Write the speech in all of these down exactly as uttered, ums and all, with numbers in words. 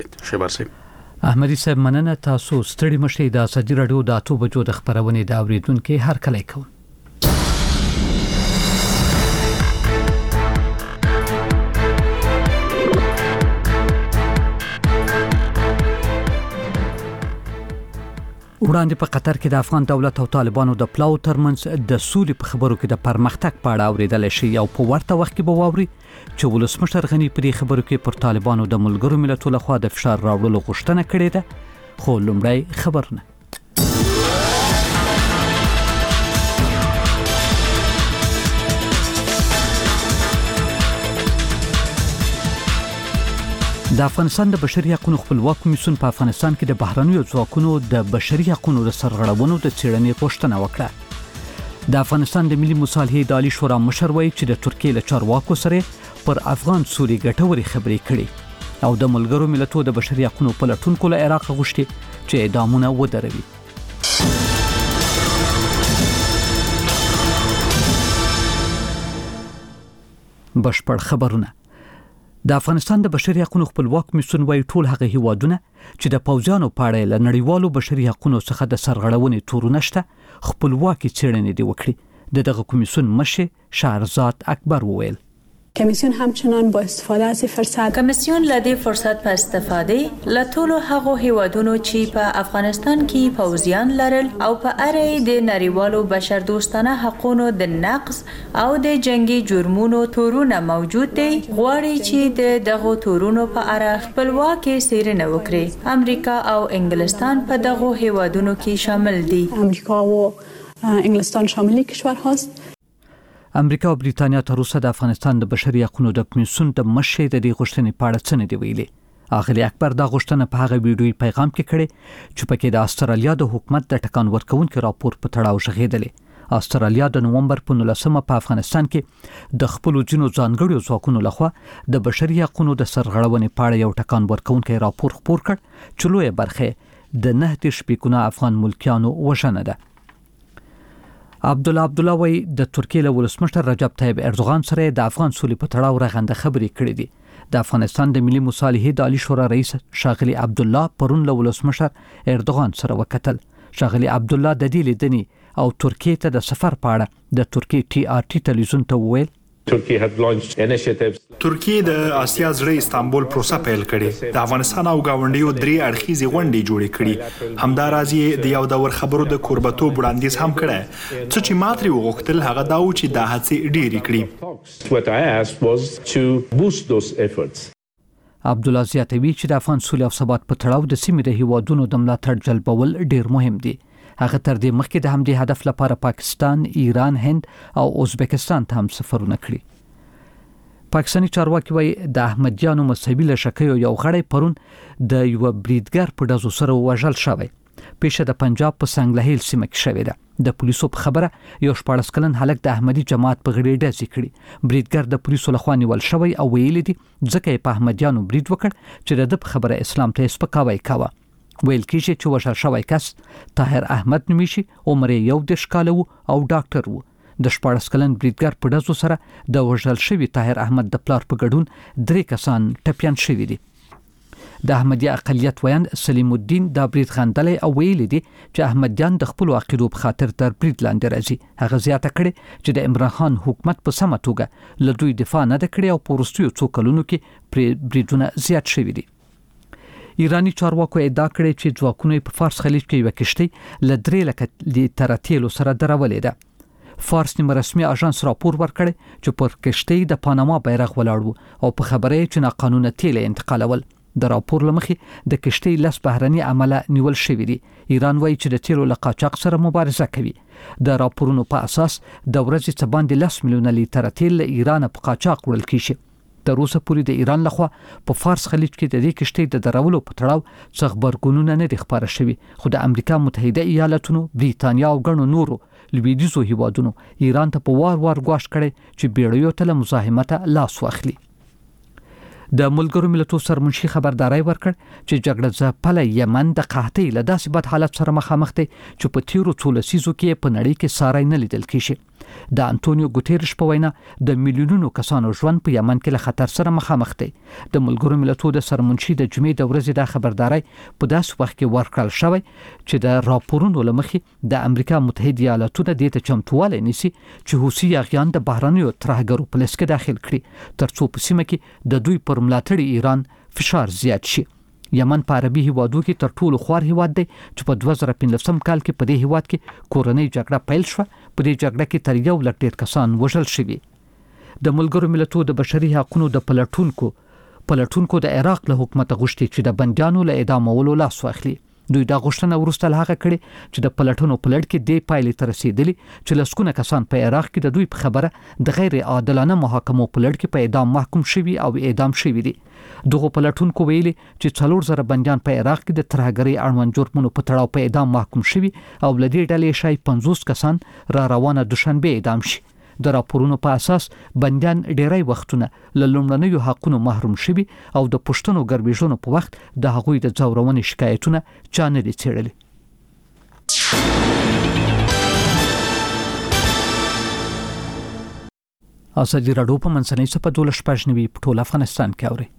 شیبر صاحب. احمدي صاحب مننه. تاسو ستړي مشي د ازادي رادیو د اتو بجو د خبرونې د اوریدونکو هر کله کوم. وړاندې په قطر کې د افغان دولت او طالبانو د پلاو ترمنځ د سولې په خبرو کې د پرمختګ په اړه اوریدل شي او په ورته وخت کې به واوري چې ولسمشر غنی په دې خبرو کې پر طالبانو د ملګرو ملتونو لخوا د فشار راوړلو غوښتنه کړې ده. خو لومړی خبرونه. د افغانستان د بشري حقوقو خپلواک کمیسیون په افغانستان کې د بهرنیو ځواکونو د بشري حقوقو د سرغړونو د څېړنې غوښتنه وکړه. د افغانستان د ملي مصالحې د عالی شورا مشر وایي چې د ترکیې له چارواکو سره پر افغان سولې ګټورې خبرې کړي او د ملګرو ملتونو د بشري حقوقو پلټونکو له عراق غوښتي چې اعدامونه ودروي. بشپړ خبرونه. د افغانستان د بشري حقوقو خپلواک کمیسیون وايي ټول هغه هیوادونه چې د پوځیانو په اړه له نړیوالو بشري حقوقو څخه د سرغړونې تورونه شته خپلواکي څېړنې دی وکړي. د دغه کمیسیون مشر شهرزاد اکبر وویل کمیسیون همچنان با استفاده از فرصت کمیسیون لدی فرصت په استفاده لټولو هغه هیوادونو چې په افغانستان کې پوځیان لرل او په اړه د نړیوالو بشر دوستانه حقوقو د نقض او د جنگي جرمونو تورونه موجود دي غواړي چې د دغه تورونو په اړه خپلواکي څېړنه وکړي. امریکا او انګلستان په دغه هیوادونو کې شامل دي. امریکا او انګلستان شامل کشورهاست. امریکا او بریتانیا تر اوسه د افغانستان د بشري حقوقو د کمیسیون د مشر د دې غوښتنې په اړه څه نه دی ویلي. اغلی اکبر دا غوښتنه په هغه ویډیوي پیغام کې کړې چې پکې د استرالیا د حکومت د ټکان ورکونکو راپور په تړاو ژغېدلې. استرالیا د نومبر په نولسمه په افغانستان کې د خپل جنو ځانګړو ځواکونو لخوا د بشري حقوقو د سرغړونې په اړه یو ټکان ورکونکو راپور خپور کړ چې لویه برخه د نه د شپږونه افغان ملکیانو وژنه ده. عبدالله عبدالله وی د ترکیې له ولسمشر رجب طیب اردوغان سره د افغان سولې په تړاو رغنده خبرې کړې دي. د افغانستان د ملي مصالحې د عالی شورا رئیس شاغلی عبدالله پرون له ولسمشر اردوغان سره وکتل. شاغلی عبدالله د دې لیدنې او ترکیې ته د سفر په اړه د ترکیې ټي آر ټي تلویزیون ته وویل ترکیه د آسیا زړه استانبول پروسه پیل کړي. د افغانستان او گاونډیو درې اړخیزې غونډې جوړې کړي. همداراز د یو دور خبرو د کوربتوب وړاندیز هم کړی. څه چې ما ترې وغوښتل هغه دا و چې دا هڅې ډېرې کړي. عبدالله زیاتوي چې د افغان سولې او ثبات په تړاو د سیمې د هیوادونو د ملاتړ جلبول ډېر مهم دي. هغه تر دې مخکې د همدې هدف لپاره پاکستان، ایران، هند او ازبکستان ته هم سفرونه کړي. پاکستاني چارواکي وايي د احمدیانو مذهبي لشکریو یو غړی پرون د یو بریدګر په ډزو سره وژل شوی. پیښه د پنجاب په سنگلهیل سیمه کې شوې ده. د پولیسو په خبره یو شپاړس کلن هلک د احمدي جماعت په غړي ډزې کړي. بریدګر د پولیسو لخوا نیول شوی او ویل دي ځکه په احمدیانو برید وکړ چې د خبره اسلام ته سپکاوی کاوه. ویل کېږي چې وژل شوی کس طاهر احمد نومیږي، عمر یې یو دېرش کاله و او ډاکټر و. د شپاړس کلن بریدګر په ډزو سره د وژل شوي طاهر احمد د پلار په ګډون درې کسان ټپیان شوي دي. د احمدي اقلیت ویان سلیم الدین دا برید غندلی او ویلي دي چې احمدیان د خپل عقیدو په خاطر تر برید لاندې راځي. هغه زیاته کړې چې د عمران خان حکومت په سمه توګه له دوی دفاع نه ده کړې او په وروستیو څو کلونو کې بریدونه زیات شوي دي. ایرانی چارواکو ادعا کړې چې ځواکونه په فارس خلیج کې یو کشتۍ له درې لکه لیتره تیلو سره درولې ده. فارس نیمه رسمي اژانس راپور ورکړی چې پر کشتۍ د پاناما بیرغ ولاړ و او په خبره چې ناقانونه تیل انتقالول. د راپور لمخې د کشتۍ لس بهرني عمله نیول شوی دي. ایران وایي چې د تیلو له قاچاق سره مبارزه کوي. د راپورونو په اساس د ورځې څه باندې لس میلیونه لیتره تیل له ایران په قاچاق وړل کیږي. تر اوسه پورې د ایران لخوا په فارس خلیج کې د دې کشتۍ د درولو په تړاو څه خبرګونونه نه دي خبره شوي. خو د امریکا متحده ایالاتونو، بریتانیا او ګڼو نورو لویدیځو هیوادونو ایران ته په وار وار ګواښ کړی چې بیړیو ته له مزاحمته لاس واخلي. د ملګرو ملتونو سرمنشي خبرداري ورکړ چې جګړه ځپلې یمن د قحطۍ له داسې بد حالت سره مخامخ دی چې په تیرو څو لسیزو کې په نړۍ کې ساری نه لیدل کیږي. د انټونیو ګوتيرش په وینا د میلیونونو کسانو ژوند په یمن کې له خطر سره مخامخ دی. د ملګرو ملتونو د سرمنشي د جمعې د ورځې د خبرداري په داسې وخت کې ورکړل شوی چې د راپورونو لمخې د امریکا متحده ایالاتونو د ته چمتواله نیسي چې حوثي اغیان د بهرانيو ترهګرو په لسکه داخل کړي ترڅو په سیمه کې د دوی پر ملاتړي ایران فشار زیات شي. یمن په عربي هیوادو کې تر ټولو خوار هیواد دی چې په دوه زره پنځلسم کال کې په دې هیواد کې کورنۍ جګړه پیل شوه. په دې جګړه کې تر یو لک ډیر کسان وژل شوي. د ملګرو ملتونو د بشري حقوقو د پلټونکو پلټونکو د عراق له حکومت غوښتي چې د بنديانو له اعدامولو لاس واخلي. دوی دا غوښتنه ورسته هغه کړي چې د پلټونو پلټ کې د پایلې تر رسیدلی چې لسکونه کسان په عراق کې د دوی په خبره د غیر عادلانه محاکمو پلټ کې په اعدام محکوم شوي او اعدام شوي دي. دغه پلټونکو ویلي چې څلور زره بنديان په عراق کې د ترهګرۍ اړوند جرمونو په تړاو په اعدام محکوم شوي او لدې ډلې شای پنځوس کسان را روانه دوشنبه اعدام شي. د راپورونو په اساس بنديان ډیری وختونه له لومړنیو حقونو محروم شوي او د پښتنو ګربیژونو په وخت د هغوی د ځورونې شکایتونه چا نه دي څېړلي. ازادي راډیو په منځنۍ سپه دولس پښنوي په ټول افغانستان کې اوري.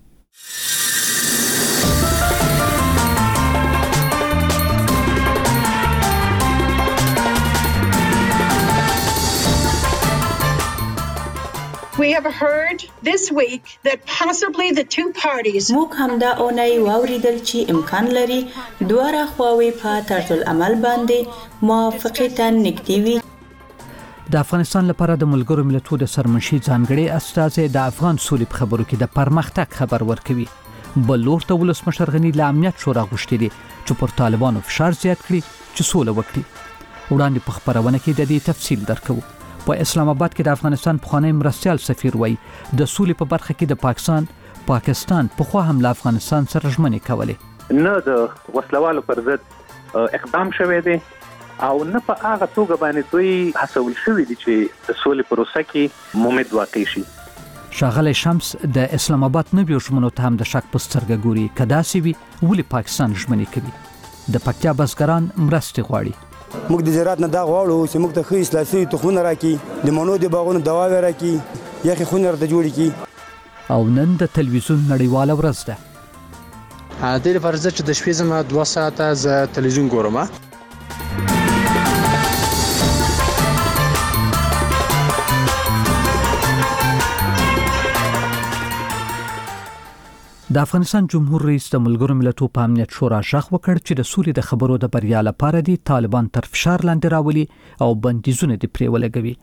We have heard this week that possibly the two parties موږ همدا اونۍ واوریدل چې امکان لري دواړه خواوې په طرز العمل باندې موافقتن نږدې وي. د افغانستان لپاره د ملګرو ملتونو د سرمنشي ځانګړي استازي د افغان سولې په خبرو کې د پرمختګ خبر ورکوي. بل لورته ولسمشر غنی له امنیت شورا غوښتي دي چې پر طالبانو فشار زیات کړي چې سوله وکړي. وړاندې په خبرونه کې د دې تفصیل درکو. په اسلام آباد کې د افغانستان پخوانی مرستیال سفیر وایي د سولې په برخه کې د پاکستان پاکستان په خوا هم له افغانستان سره ژمنې کولې. نه د وسلوالو پر ضد اقدام شوی دی او نه په هغه توګه باندې دوی هڅول شوي دي چې د سولې پروسه کې مومد واقع شي. شاغله شمس د اسلام آباد نویو ژمنو ته هم د شک په سترګه ګوري کدا سی وی ولې پاکستان ژمنې کوي. د پکتیا بزګران مرستې غواړي. موږ د زراعت نه دا غواړو چې موږ ته ښه اصلاحي تخمونه راکړي د مڼو د باغونو دواوې راکړي یخې خونې راته جوړې کړي. او نن د تلویزیون نړیواله ورځ ده. د دې لپاره چې د شپې زما دوه ساعته ز تلویزیون ګورم. د افغانستان جمهور رئیس د ملګرو ملتونو په امنیت شورا شخ وکړ چې د سولې د خبرو د بریا لپاره دي طالبان تر فشار لاندې راولي او بندیزونه دې پرې ولګوي.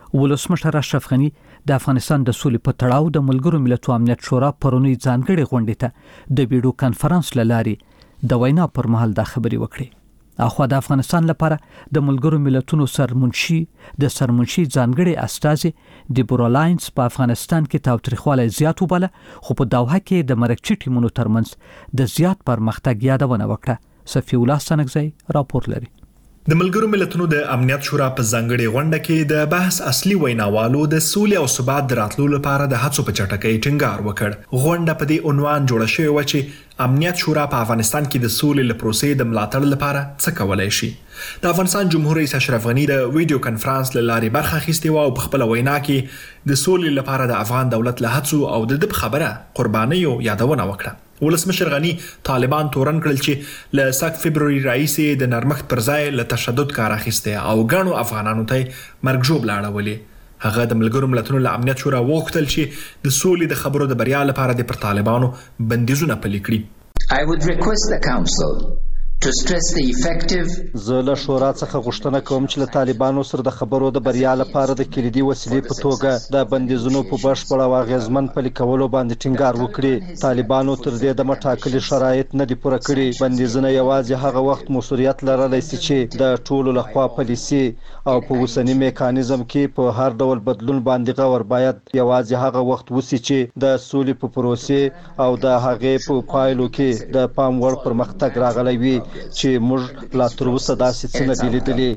ولسمشر اشرف غنی د افغانستان د سولې په تړاو د ملګرو ملتونو امنیت شورا پرونی ځانګړي غونډې ته د ویډیو کانفرنس لاري د وینا پر مهال دا خبري وکړي. اخو د افغانستان لپاره د ملګرو ملتونو سرمنشي د سرمنشي ځانګړي استازي دیبورا لاینز په افغانستان کې تاوتریخواله زیات وبله خو په دوحه کې د مرکچي ټیمونو ترمنځ د زیات پرمختګ یادونه وکړه. صفی الله سنگزی راپور لري. د ملګرو ملتونو د امنیت شورا په ځانګړي غونډه کې د بحث اصلي ویناوالو د سولې او ثبات د راتلو لپاره د هڅو په چټکۍ ټینګار وکړ. غونډه په دې عنوان جوړه شوې و چې امنیت شورا په افغانستان کې د سولې له پروسې د ملاتړ لپاره څه کولای شي. د افغانستان جمهور رئیس اشرف غنی د ویډیو کانفرنس له لارې برخه اخیستې و او په خپل وینا کې د سولې لپاره د افغان دولت له هڅو او د خبره قربانیو یادونه وکړه. ولسمشر غنی طالبان تورن کړل چې له سات فبرवरी راځي د نرمښت پر ځای له تشدد کار اخیسته او غاڼو افغانانو ته مرګ جوړ لاړولې. هغه د ملګرو ملتونو له امنیت شورا وغوښتل چې د سولې د خبرو د بریا لپاره د پر طالبانو بندیزونه پلي کړي. I would request the council to stress the effective زه له شورا څخه غوښتنه کوم چې له طالبانو سره د خبرو د بریا لپاره د کلیدي وسیلې په توګه د بندیزونو په بشپړ او اغیزمن پلي کولو باندې ټینګار وکړي. طالبانو تر دې د مټاکلي شرایط نه دي پوره کړي. بندیزونه یوازې هغه وخت مسؤلیت لرلی شي چې د ټولو لخوا پلي شي او په اوسني میکانیزم کې په هر ډول بدلون باندې غور باید یوازې هغه وخت وسی چې د سولې په پروسې او د هغې په پایلو کې د پام وړ پرمختګ راغلی وي چې موږ لا تر اوسه داسې څه نه دي لیدلي.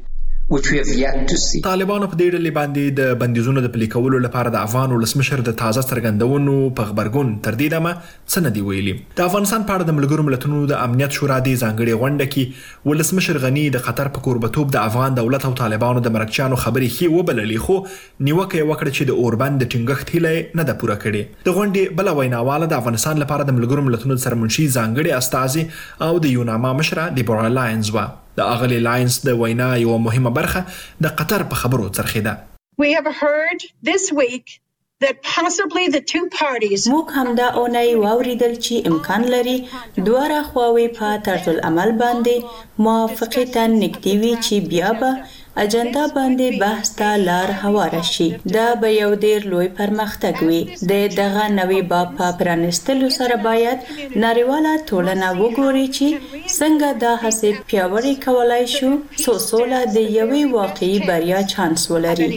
which we have yet to see. طالبانو په دې ډلې باندې د بندیزونو د پلي کولو لپاره د افغان ولسمشر د تازه څرګندونو په خبرګون تر دې دمه څه نه دي ویلي. د افغانستان په اړه د ملګرو ملتونو د امنیت شورا د ځانګړي غونډه کې ولسمشر غنی د قطر په کوربتوب د افغان دولت او طالبانو د مرکچیانو خبرې ښې وبللې، خو نیوکه یې وکړه چې د اوربند د ټینګښت هیله نه ده پوره کړې. د غونډې بل ویناواله د افغانستان لپاره د ملګرو ملتونو سرمنشي ځانګړي استازي او د یوناما مشره دیبورا لاینز و. د اغلی لاینز د وینا یو مهمه برخه د قطر په خبرو څرخیده. We have heard this week that possibly the two parties موږ همدا اونۍ واوریدل چې امکان لري دواړه خواوې په طرز العمل باندې موافقې ته نږدې وي چې بیا به اجنډا باندې بحث ته لار هواره شي. دا به یو ډېر لوی پرمختګ وي. د دغه نوې باب په پرانستلو سره باید نړیواله ټولنه وګوري چې څنګه دا هڅې پیاوړې کولای شو څو سوله د یوې واقعي بریا چانس ولري.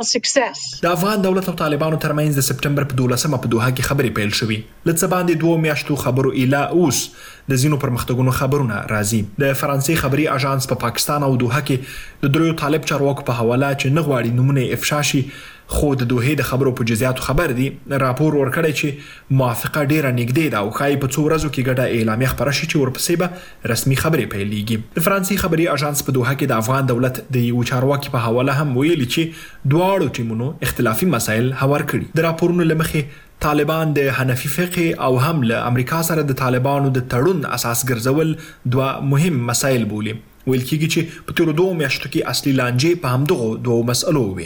د افغان دولت او طالبانو ترمنځ د سپټمبر په دولسمه په دوحه کې خبرې پیل شوې. لڅ باندې دوه میاشتو خبرو اله اوس د زینو پرمختګونو خبرونه راځي. د فرانسې خبري اژانس په پا پاکستان او دوحه کې د دریو طالب چارواکو په حواله چې نه غواړي نمونه افشا شي، خو د دوحې د خبرو په جزئیاتو خبر دي، راپور ورکړی چې موافقه ډیره نږدې ده او ښایي په څو ورځو کې ګډه اعلامیه خپره شي چې ورپسې به رسمي خبرې پیلېږي. د فرانسې خبري اژانس په دوحه کې د افغان دولت د یو چارواکي په حواله هم ویلي چې دواړو ټیمونو اختلافي مسایل هوار کړي. د راپورونو له مخې طالبان د حنفي فقه او هم له امریکا سره د طالبانو د تړون اساس ګرځول دوه مهم مسایل بولي. ویل کېږي چې په تیرو دوه میاشتو کې اصلي لانجې په همدغو دوه مسئلو وي.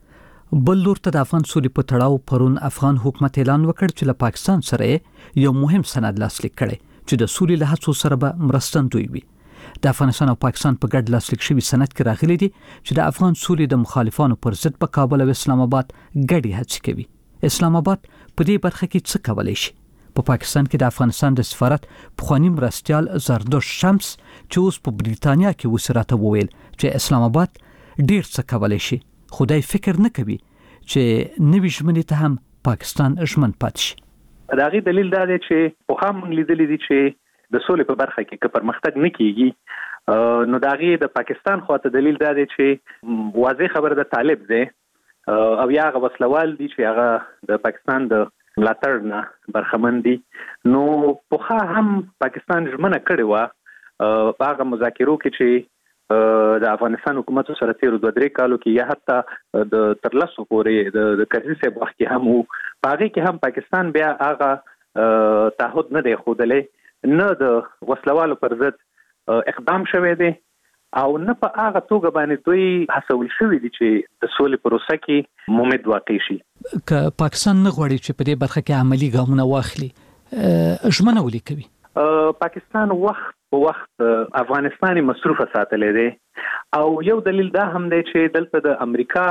بل لور ته د افغان سولې په تړاو پرون افغان حکومت اعلان وکړ چې له پاکستان سره یو مهم سند لاسلیک کړي چې د سولې له هڅو سره به مرستندوی وي. د افغانستان او پاکستان په ګډ لاسلیک شوی سند کې راغلي دي چې د افغان سولې د مخالفانو پر ضد په کابل او اسلام آباد ګډې هڅې کوي. اسلام آباد په دې برخه کې څه کولای شي؟ په پاکستان کې د افغانستان د سفارت پخوانی مرستیال زردوش شمس چې اوس په بریتانیا کې وسراته وویل چې اسلام آباد ډیر څه کولای شي، خدای فکر نه کوي چې نوې ژمنې ته هم پاکستان ژمن پاتې شي. دا غي دلیل دا دی چې په خام لیدلې دي چې د سولې په برخه کې که پرمختګ نه کیږي نو دا غي د پاکستان خواته دلیل دا دی چې واضح خبره د طالب دی او یا هغه وسلوال دي چې هغه د پاکستان د ملاتړ نه برخمن دي. نو په هم پاکستان ژمنه کړې و په هغه مذاکرو کې چې د افغانستان حکومت سره تیر دوه درې کالو کې یا حتی د ترلاسو پورې د کرزي صاحب وخت کې هم وو، په هغه کې هم پاکستان بیا هغه تعهد نه دی ښودلی، نه د وسلوالو پر ضد اقدام شوی دی او نه په هغه توګه باندې دوی هڅول شوي دي چې د سولې پروسه کې مومد واقع شي. که پاکستان نه غواړي چې په دې برخه کې عملی ګامونه واخلي، ژمنه ولې کوي؟ پاکستان وخت په وخت افغانستان مصروفه ساتلې دی او یو دلیل دا هم دی چې دلته د امریکا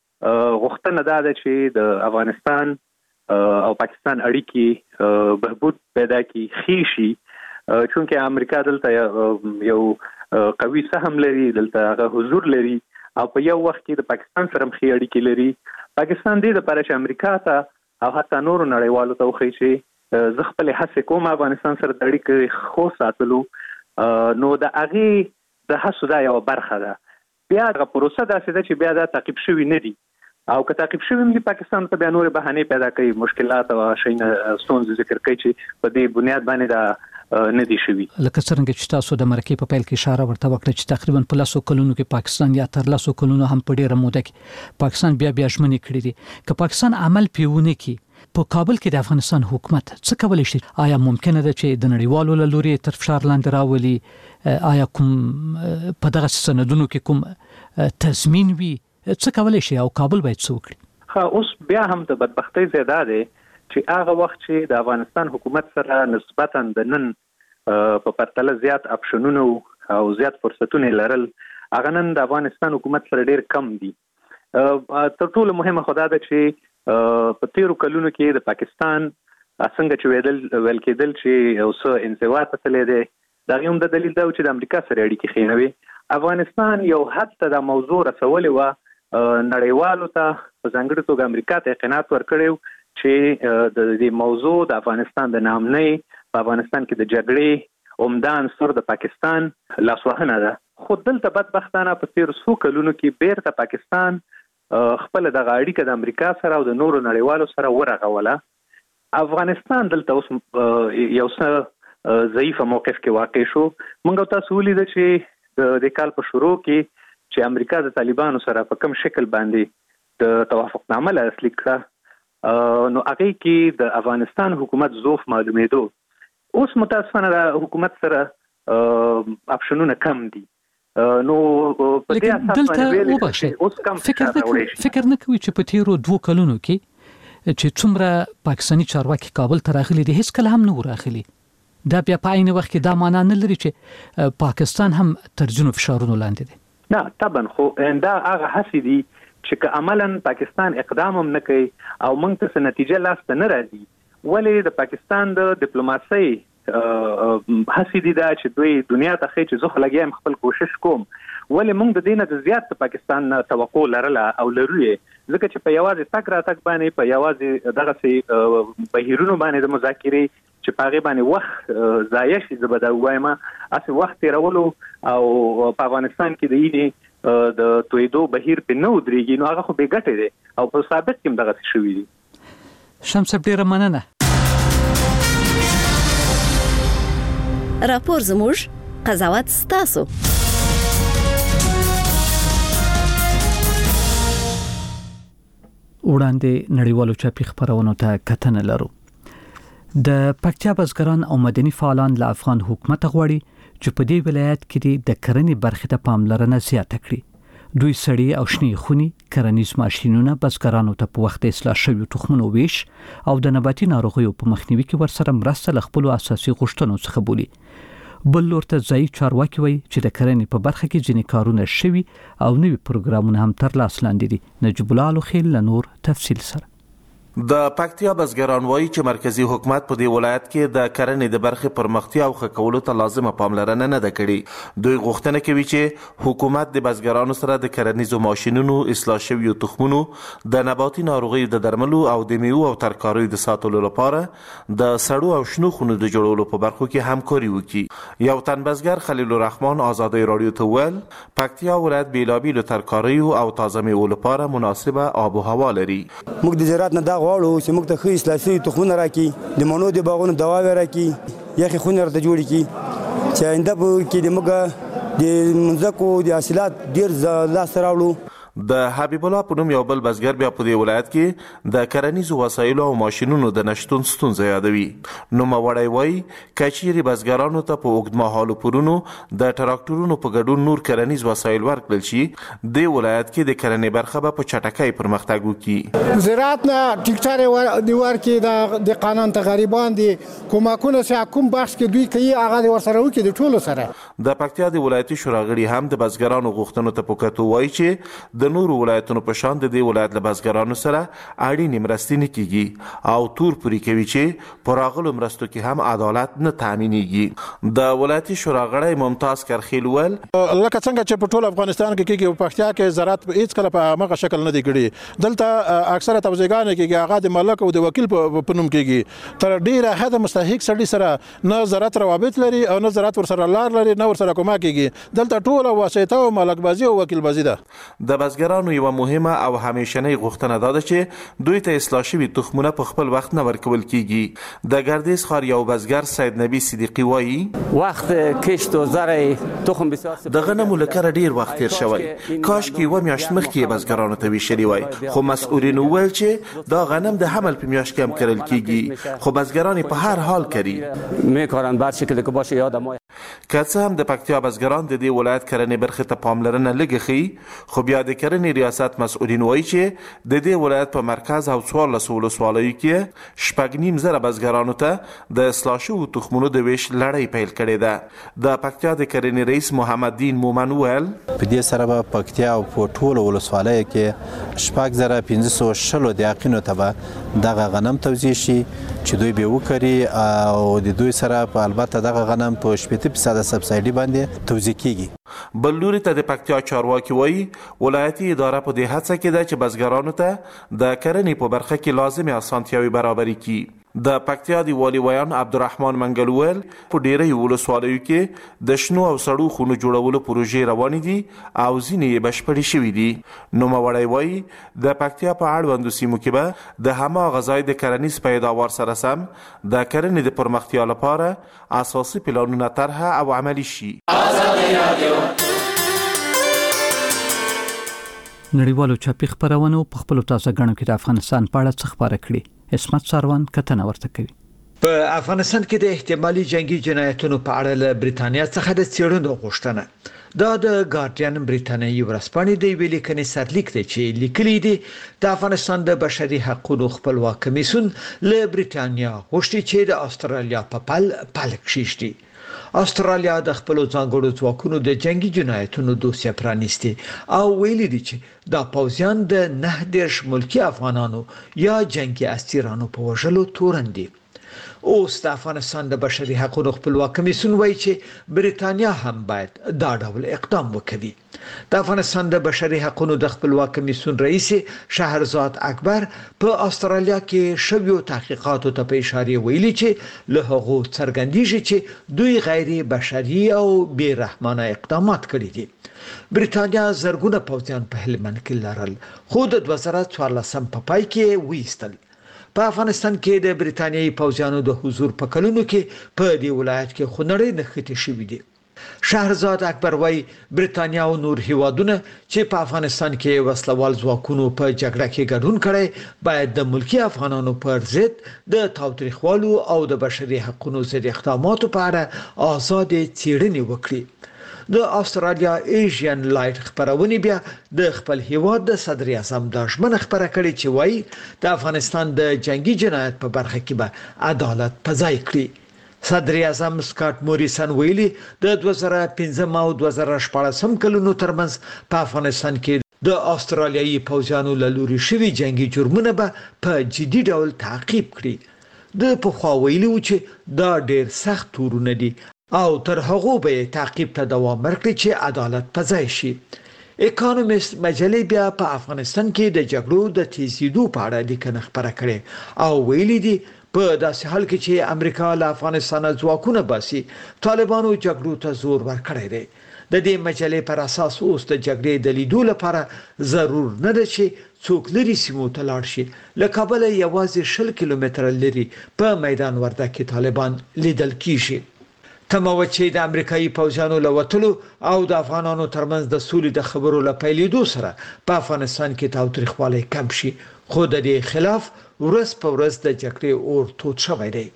غوښتنه دا ده چې د افغانستان او پاکستان اړیکې بهبود پیدا کړي ښې شي، چونکه امریکا دلته یو قوي سهم لري، دلته هغه حضور لري او په یو وخت کې د پاکستان سره مخې اړیکې لري. پاکستان دې لپاره چې امریکا ته او حتی نورو نړیوالو ته وښیي چې زه خپل هڅې کوم افغانستان سره د اړیکې خو ساتلو، نو د هغې د هڅو دا یوه برخه ده. بیا دغه پروسه داسې ده چې بیا دا تعقیب شوي نه دي او که تعقیب شوي هم دي پاکستان ته بیا نورې بهانې پیدا کوي، مشکلات او شیونه ستونزې ذکر کوي چې په دې بنیاد باندې دا نه دي شوي. لکه څرنګه چې تاسو د مرکې په پیل کې اشاره ورته وکړه چې تقریبا په لسو کلونو کې پاکستان یا تر لسو کلونو هم په ډیره موده کې پاکستان بیا بیا ژمنې کړې دي. که پاکستان عمل پیونه کې په کابل کې د افغانستان حکومت څه کولی شي؟ آیا ممکنه ده چې د نړیوالو له لوري تر فشار لاندې راولي؟ آیا کوم په دغه سندونو کې کوم تضمین وي؟ څه کولی شي او کابل باید څه وکړي؟ ښه، اوس بیا هم د بدبختۍ ځای دا دی چې هغه وخت چې د افغانستان حکومت سره نسبتا د نن په پرتله زیات اپشنونه او زیات فرصتونه لرل، هغه نن د افغانستان حکومت سره ډیر کم دي. تر ټولو مهمه خو دا ده چې په تیرو کلونو کې د پاکستان څنګه چې ویل ویل کېدل چې یو څه انزوا تللی دی، دا هم د دلیل دا چې د امریکا سره اړیکې ښې نه وي. افغانستان یو حد ته د موضوع رسولې وه، نړیوالو ته په ځانګړې توګه امریکا ته قناعت ورکړی چې د دې موضوع د افغانستان د ناامنۍ په افغانستان کې د جګړې عمده عنصر د پاکستان لاسوهنه ده خو دلته بدبختانه په تیر څو کلونو کې بیرته پاکستان خپل د اړیکه د امریکا سره او د نورو نړیوالو سره ورغوله. افغانستان دلته اوس یو څه ضعیف موقف کې واقع شو. موږ تاسو ولیدل چې د کال په شروع کې چې امریکا د طالبانو سره په کوم شکل باندې د توافقنامه لاسلیک کړه، نو هغه کې د افغانستان حکومت ضعف معلومېدو. اوس متاسفانه د حکومت سره اپشنونه کم دي. نو په دې اساس باندې اوس کم فکر فکر نه کوي چې په تیرو دوه کلونو کې چې څومره پاکستاني چارواکي کابل ته راغلي دي هیڅ کله هم نه راغلي. دا بیا په عین وخت کې دا معنا نه لري چې پاکستان هم تر جنوب فشارونو لاندې دی. نه طبعا خو دا هغه هڅې دي چې که عملاً پاکستان اقدام هم نه کوي او موږ ته څه نتیجه لاسته نه راځي، ولې د پاکستان د ډیپلوماسۍ هڅې دي دا چې دوی دنیا ته ښیي چې زه خو لګیا یم خپل کوشش کوم، ولې موږ د دې نه د زیات د پاکستان نه توقع لرله او لرو یې، ځکه چې په یوازې تګ راتګ باندې په یوازې دغسې بهیرونو باندې د مذاکرې چې په هغې باندې وخت ضایع شي، زه به دا ووایم هسې وخت تېرولو او په افغانستان کې د اینې د تویدو بهیر پې نه ودرېږي، نو هغه خو بې ګټې دی او په ثابت کې هم دغسې شوي دي. شمس صاحب ډېره مننه. راپور زموږ، قضاوت ستاسو. وړاندې نړیوالو چاپي خبرونو ته کتنه لرو. د پکتیا بزګران او مدني فعالان له افغان حکومت غواړي چې په دې ولایت کې د کرنې برخې ته پاملرنه زیاته کړي. دوی سړي او شنې خوني، کرنیز ماشینونه، بزګرانو ته په وخت اصلاح شوی تخمونو ویش او د نباتي ناروغیو په مخنیوي کې ورسره مرسته له خپل اساسي غوښتنو څخه بولي. بل لورته ځای چارواکي وایي چې د کرنې په برخه کې ځینې کارونه شوي او نوي پروګرامونه هم تر لاس لاندې دي. نجیب الله الخیل له نور تفصیل سره. د پکتیا بزګران وایي چې مرکزی حکومت په دې ولایت کې د کرنې د برخې پرمختیا او ښه کولو ته لازمه پاملرنه نه ده کړې. دوی غوښتنه کوي چې حکومت د بزګرانو سره د کرنیزو ماشینونو، اصلاح شویو تخمونو، د نباتي ناروغیو د درملو او د میوو او ترکاریو د ساتلو لپاره د سړو او شنو خونو د جوړولو په برخو کې همکاري وکړي. یو تن بزګر خلیل الرحمن آزادۍ رادیو ته وویل پکتیا ولایت بیلابیلو ترکاریو او تازه میوو لپاره مناسبه آب و هوا لري. موږ د زراعت نه دا غواړو چې موږ ته ښه اصلاح شوي تخمونه راکړي، د مڼو د باغونو دواوې راکړي، یخې خونې راته جوړې کړي چې آینده کې د موږ د مځکو د حاصلات ډېر لاسته راوړو. د حبیب الله په نوم یو بل بزګر بیا په دې ولایت کې د کرنیزو وسایلو او ماشینونو د نشتون ستونزه یادوي. نوموړی وایي که چیرې بزګرانو ته په اوږدمهالو پورونو د تراکټورونو په ګډون نور کرنیز وسایل ورکړل شي، د ولایت کې د کرنې برخه به په چټکۍ پرمختګ وکړي. زراعت نه ټیکټر دی ورکړي، د قانون ته غریبان دي کومکونه چې کوم بخش کې دوی کوي هغه د ورسره وکړي د ټولو سره. د پکتیا د ولایتي شورا غړي هم د بزګرانو غوښتنو ته په کتو وایي چې د نورو ولایتونو په شان د دې ولایت له بزګرانو سره اړینې مرستې نه کیږي او تور پورې کوي چې پر راغلو مرستو کې هم عدالت نه تامینېږي. د ولایتي شورا غړی ممتاز کرخیل ویل لکه څنګه چې په ټول افغانستان کې کېږي په پکتیا کې زراعت هیڅ کله په هغه شکل نه دی کړی. دلته اکثره توزیعګانې کېږي هغه د مالک او د وکیل په نوم کېږي. تر ډیره حد مستحق سړي سره نه زراعت روابط لري او نه زراعت ورسره لار لري نه ورسره کومه کېږي. دلته ټول واسطه او مالک بازي او وکیل بازي ده. د بزګرانو یو مهمه او همیشنۍ غوښتنه دا ده چې دوی ته اصلاح شوي تخمونه په خپل وخت نه ورکول کیږي. د ګردیز ښار یو بزګر سید نبی صدیقی وایي وخت کښت او زرع تخم بسیار د غنمو لکه ډیر وخت تیر شوی، کاش کې و میاشت مخکې بزګرانو ته ویشلی وای، خو مسؤلین وویل چې دا غنم د حمل په میاشت کې هم کرل کیږي، خو بزګران په هر حال کری میکارن بر شکل که باشه یادم که څه هم د پکتیا بزګران د دې ولایت کرنې برخې ته پاملرنه لږه ښیي، خو بیا د کرنې ریاست مسؤلین وایي چې د دې ولایت په مرکز او څوارلسو ولسوالیو کې شپږ نیم زره بزګرانو ته د اصلاح شوو تخمونو د ویش لړۍ پیل کړې ده. د پکتیا د کرنې رئیس محمد دین مومن ویل په دې سره به پکتیا او په ټولو ولسوالیو کې شپږ زره پنځه سوه شلو دیاقینو ته به دغه غنم توزیع شي چې دوی به وکري او د دوی سره په البته دغه غنم په شپېته فیصده سبسایډي باندې توزیع کیږي. بل لوري ته د پکتیا چارواکي وایي ولایتي اداره په دې هڅه کې ده چې بزګرانو ته د کرنې په برخه کې لازمې اسانتیاوې برابرې کړي. د پکتیا دی والی ویان عبدالرحمن منګلویل په ډیری ولسوالیو کې د شنو او سړو خونو جوړولو پروژې روانې دي او ځینې یې بشپړې شوي دي. نوموړی وایي د پکتیا په اړوندو سیمو کې به د هماغه ځای د کرنیز پیداوار سره سم د کرنې د پرمختیا لپاره اساسي پلانونه طرحه او عملي شي. نړیوالو چاپی خبرونو په خپل تازه غنو کې د افغانستان په اړه څه خبره کړي. اسمت ساروان کتنه ورته کوي. په افغانستان کې د احتمالي جنگي جنایتونو په اړه له بریتانیا څخه د څېړنو غوښتنه دا د ګارډین بریتانیایی ورځپاڼې د ویلي کني سرلیک دی چې لیکلي دي د افغانستان د بشري حقوقو خپلواک کمیسیون له بریتانیا غوښتي چې د استرالیا په پل پل کښیږي. استرالیا د خپل ځانګړو ځواکونو د جنگي جنایتونو دوسیه پرانیستي او ویلي دي چې دا پوځیان د نه دیرش ملکی افغانانو یا جنگي اسیرانو په وژلو تورن دي. اوس د افغانستان د بشري حقوقو خپلواک کمیسیون وایي چې بریتانیا هم باید دا ډول اقدام وکړي. د افغانستان د بشري حقوقو د خپلواک کمیسیون رئیس شهرزاد اکبر په استرالیا کې شویو تحقیقاتو ته په اشاره ویلي چې له هغو څرګندېږي چې دوی غیر بشري او بې رحمانه اقدامات کړي دي. بریتانیا زرګونه پوځیان په هلمند کې لرل خو د دوه زره څوارلسم په پای کې ویستل. په افغانستان کې د بریتانیایی پوځیانو د حضور په کلونو کې په دې ولایت کې خونړۍ نښتې شوې دي. شهرزاد اکبر وايي بریتانیا او نور هیوادونه چې په افغانستان کې وسلوال ځواکونو په جګړه کې ګډون کړي باید د ملکی افغانانو پر ضد د تاوتریخوالو او د بشري حقوقو ضد اقداماتو په اړه آزاد څېړنې وکړي. د استرالیا ایشین لایټ خبرونه بیا د خپل هیواد د صدر اعظم د ژمنه خبره کړې چې وایي د افغانستان د جنگي جنایت په برخه کې به عدالت په ځای کړي. صدر اعظم سکاټ موریسن ویلي د دوه زره پنځم او دوه زره شپاړسم کلونو ترمنځ په افغانستان کې د استرالیایي پوځیانو له لوري شوي جنگي جرمونه به په جدي ډول تعقیب کړي. د پخوا ویلي و چې دا ډېر سخت تورونه دي او تر هغه به تعقیب ته دوام ورکړي چې عدالت په ځای شي. اکونومیست مجلې بیا په افغانستان کې د جګړو د تیزیدو په اړه لیکنه خبره کړې او ویلي دي په داسې حال کې چې امریکا له افغانستان ځواکونه باسي طالبانو جګړو ته زور ورکړی دی. د دې مجلې پر اساس اوس د جګړې د لیدو لپاره ضرور نه ده چې څوک لري سیمو ته لاړ شي. له کابل یوازې شل کیلومتره لري په میدان وردګ کې طالبان لیدل کیږي. تمه چې د امریکایي پوځیانو له وټلو او د افغانانو ترمنځ د سولې د خبرو له پیلېدو سره په افغانستان کې تاوتریخوالی کم شي خو د دې خلاف ورځ په ورځ د جګړې اور تود شوی دی.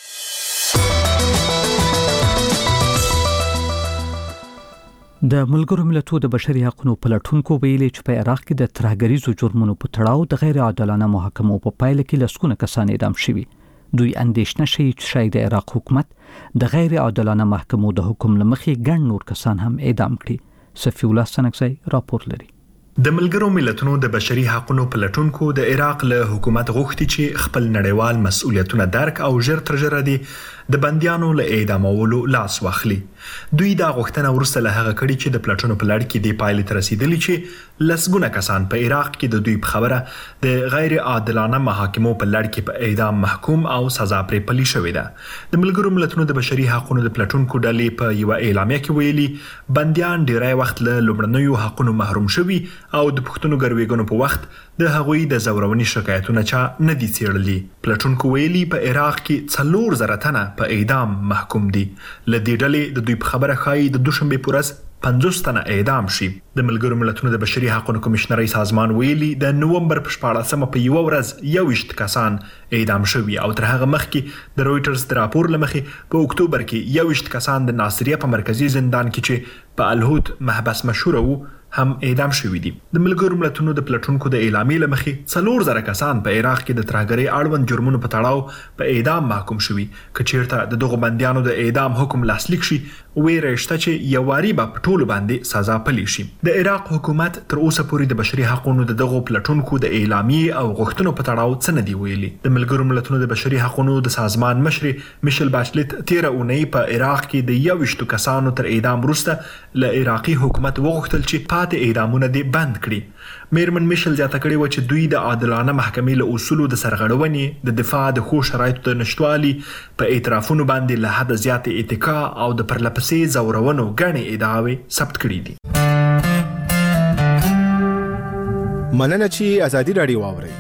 د ملګرو ملتونو د بشري حقوقو پلټونکو ویلي چې په عراق کې د ترهګریزو جرمونو په تړاو د غیر عادلانه محاکمو په پایله کې لسګونه کسان اعدام شوي. دوی اندېښنه شي چې شاید د عراق حکومت د غیر عادلانه محکمو د حکم لمخې ګڼ نور کسان هم اعدام کړي. صفی الله سنکزی راپور لري. د ملګرو ملتونو د بشري حقوقو پلټونکو د عراق له حکومت غوښتي چې خپل نړیوال مسؤلیتونه درک او ژر تر ژره دي د بنديانو له اعدامولو لاس واخلي. دوی دا غوښتنه ورسره له هغه کړي چې د پلټونو په لړ کې د پایلې ته رسیدلی چې لسګونه کسان په عراق کې د دوی په خبره د غیر عادلانه محاکمو په لړ کې په اعدام محکوم او سزا پرې پلي شوې ده. د ملګرو ملتونو د بشري حقوقو د پلټونکو ډلې په یو اعلامیه کې ویلي بنديان ډیری وخت له لومړنیو حقوقو محروم شوي او د پښتنو ګرویګونو په وخت د هغوی د زورونې شکایتونه چا نه دي څېړلي. پلټونکو ویلي په عراق کې څلور زره تنه په اعدام محکوم دي. له دې ډلې د دوی په خبره ښایي د دوشنبې په ورځ پنځوس تنه اعدام شي. د ملګرو ملتونو د بشري حقوقو کمیشنري سازمان ویلي د نومبر په شپاړسمه په یو ورځ یوویشت کسان اعدام شوي او تر هغه مخکې د رويټرز د راپور لمخې په اکتوبر کې یوویشت کسان د ناصریه په مرکزی زندان کې چې په الهود محبس مشهور وو هم اعدام شوي دي. د ملګرو ملتونو د پلټونکو د اعلامیې لمخې څلور زره کسان په عراق کې د ترهګرۍ اړوند جرمونو په تړاو په اعدام محکوم شوي. که چیرته د دغو بندیانو د اعدام حکم لاسلیک شي ویره شته چې یو واری به په ټولو باندې سزا پلي شي. د عراق حکومت تر اوسه پورې د بشري حقوقو د دغو پلټونکو د اعلامیې او غوښتنو په تړاو څه نه دی ویلي. د ملګرو ملتونو د بشري حقوقو د سازمان مشر میشل باشلیت تیره اونۍ په عراق کې د یوویشتو کسانو تر اعدام وروسته له عراقي حکومت وغوښتل چې پاتې اعدامونه دې بند کړي. میرمن میشل زیاته کړې و چې دوی د عادلانه محکمې له اصولو د سرغړونې د دفاع د ښو شرایطو د نشتوالي په اعترافونو باندې له حده زیاتې اتکا او د پرلپسې ځورونو ګڼې ادعاوې ثبت کړي دي. مننه چې ازادي راډیو واورئ.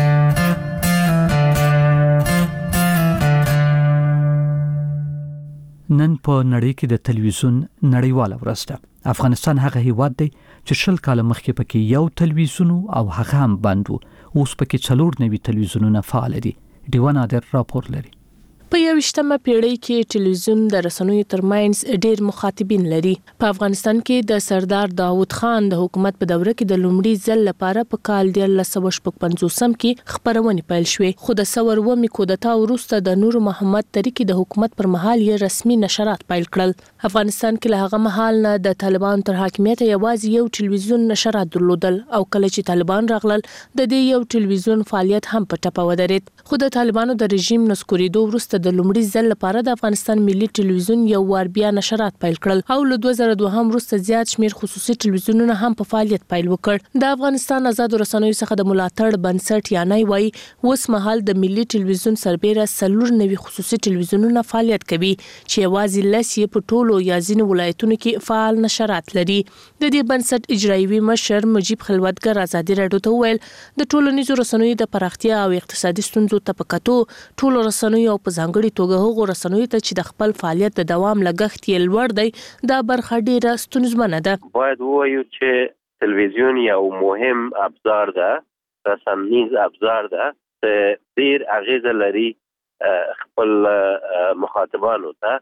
نن په نړۍ کې د تلویزیون نړیواله ورځ ده. افغانستان هغه هیواد دی چې شل کال مخکې پکې یو تلویزیون او هغه هم بند وو. اوس پکې څلور نوي تلویزیونونه فعال دي. ډیوان نادر راپور لري. په یوشتمه پیړۍ کې ټلویزیون د رسنیو ترمنځ ډېر مخاطبین لري. په افغانستان کې د سردار داوود خان د حکومت په دوره کې د لومړي ځل لپاره په کال د نولس سوه شپږ پنځوس کې خبرونه پیل شوې، خو د څلور اووه کودتا وروسته د نور محمد طریقې د حکومت پر مهال یې رسمي نشرات پیل کړل. افغانستان کې له هغه مهال نه د طالبان تر حاکمیت یوازې یو ټلویزیون نشرات درلودل او کله چې طالبان راغلل د دې یو ټلویزیون فعالیت هم په ټپه ودرېد. خو د طالبانو د رژیم نسکورېدو وروسته د لومړي ځل لپاره د افغانستان ملي ټلویزیون یو وار بیا نشرات پیل کړل او له دوه زره دوه وروسته زیات شمیر خصوصي ټلویزیونونه هم په فعالیت پیل وکړ. د افغانستان آزاد رسنیو څخه د ملاتړ بنسټ یانای وایي اوس مهال د ملي ټلویزیون سربېره څلور نوي خصوصي ټلویزیونونه فعالیت کوي چې یوازې لس یې په ټولو یا ځینو ولایتونو کې فعال نشرات لري. د دې بنسټ اجرایوي مشر مجیب خلوتګر ازادي راډیو ته وویل د ټولنیزو رسنیو د پراختیا او اقتصادي ستونزو ته په کتو ټولو رسنیو په ځانګړي توګه هغو رسنیو ته چې د خپل فعالیت د دوام لګښت یې لوړ دی دا برخه ډیره ستونزمنه ده. باید ووایو چې تلویزیون یو مهم ابزار ده، رسنیز ابزار ده چې ډیر اغیزه لري خپل مخاطبانو ته.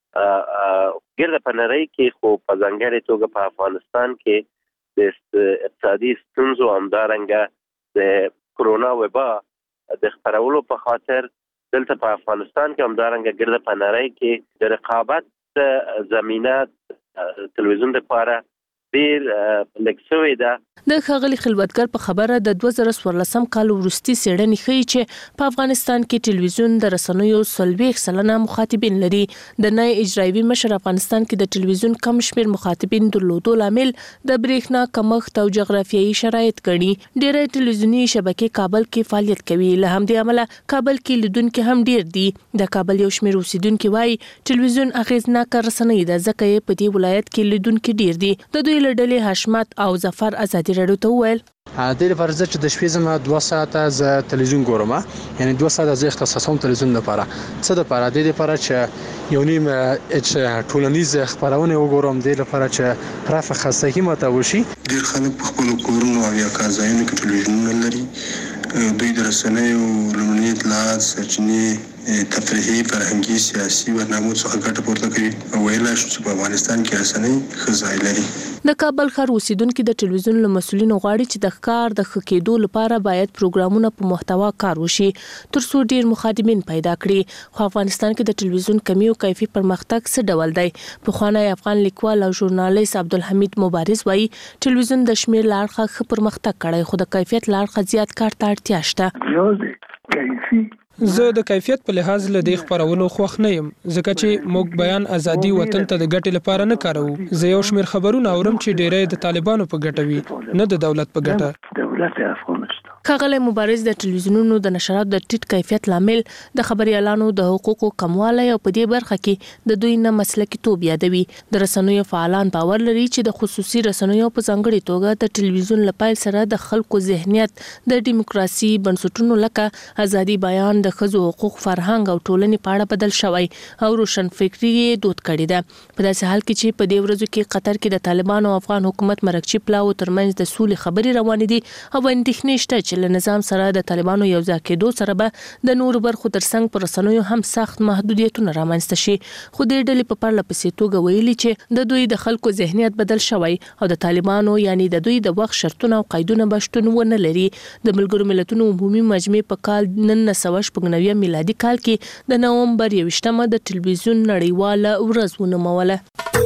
ګرده په نړۍ کې خو په ځانګړې توګه په افغانستان کې د اقتصادي ستونزو همدارنګه د کرونا وبا د خپرولو په خاطر دلته په افغانستان کې همدارنګه ګرده په نړۍ کې د رقابت زمینه تلویزیون لپاره ډیر لږ شوې ده. د ښاغلي خلوتګر په خبره د دوه زره څوارلس کال وروستي څېړنې ښیي چې په افغانستان کې ټلویزیون د رسنیو څلوېښت سلنه مخاطبین لري. د نوی اجرایوي مشر افغانستان کې د ټلویزیون کم شمیر مخاطبین درلودو لامل د برېښنا کمښت او جغرافیایي شرایط ګڼي. ډېری ټلویزیوني شبکې کابل کې فعالیت کوي، له همدې امله کابل کې لیدونکي هم ډېر دي. د کابل یو شمیر اوسیدونکي وایي ټلویزیون اغېزناکه رسنۍ ده ځکه یې په دې ولایت کې لیدونکي ډېر دي. د دوی له ډلې حشمت او ظفر ازادي راډیو ته وویل د لپاره چې د شپې زما دوه ساعته ز تلویزیون ګورم، یعنی دوه ساعته ز اختصاصوم تلویزیون لپاره. څه د لپاره د لپاره چې یو نیم چې ټولنیز خبرونه وګورم، د لپاره چې رافع خستګي ماته وشي. ډیر خلک په خپل کورونو او یا کارځایونو کې تلویزیون لري. دوی د رسنیو لومړني اطلاعات سرچینې تفریحي، فرهنګي، سیاسي برنامو څخه ګټه پورته کوي او ویلای شو چې په افغانستان کې رسنۍ ښه ځای لري. د کابل ښار اوسیدونکو د ټلویزیون له مسؤلینو غواړي چې د ښکار د ښه کېدو لپاره باید پروګرامونه په محتوا کار وشي تر څو ډیر مخاطبین پیدا کړي. خو افغانستان کې د ټلویزیون کمی او کیفي پرمختګ څه ډول دی؟ پخوانی افغان لیکوال او ژورنالیست عبدالحمید مبارز وایي ټلویزیون د شمیر له اړخه ښه پرمختګ کړی، خو د کیفیت له اړخه زیات کار ته اړتیا شته. زه د کیفیت په لحاظ له دې خبرونو خوښ نه یم ځکه چې موږ بیان ازادي وطن ته د ګټې لپاره نه کاروو. زه یو شمیر خبرونه اورم چې ډیری د طالبانو په ګټه وي نه د دولت په ګټه. ښاغلی مبارز د ټلویزیونونو د نشراتو د ټیټ کیفیت لامل د خبريالانو د حقوقو کموالی او په دې برخه کې د دوی نه مسلکي توب یادوي. د رسنیو فعالان باور لري چې د خصوصي رسنیو په ځانګړي توګه د ټلویزیون لپاره سره د خلکو ذهنیت د دیموکراسي بنسټونو لکه ازادي بیان، د ښځو حقوق، فرهنګ او ټولنې په اړه بدل شوی او روشن فکري دود کړی ده. په داسې حال کې چې په دې ورځو کې قطر کې د طالبانو او افغان حکومت مرکچی پلاو ترمنځ د سولې خبرې روانې دي او اندېښنې شته چې له نظام سره د طالبانو یو ځای کېدو سره به د نور برخو ترڅنګ پر رسنیو هم سخت محدودیتونه رامنځته شي. خو دې ډلې په پرله پسې توګه ویلي چې د دوی د خلکو ذهنیت بدل شوی او د طالبانو یعنی د دوی د وخت شرطونه او قیدونه به شتون ونه لري. د ملګرو ملتونو عمومي مجمع په کال نولس سوه شپږ نوي میلادي کال کې د نومبر یوویشتمه د ټلویزیون نړیواله ورځ ونوموله.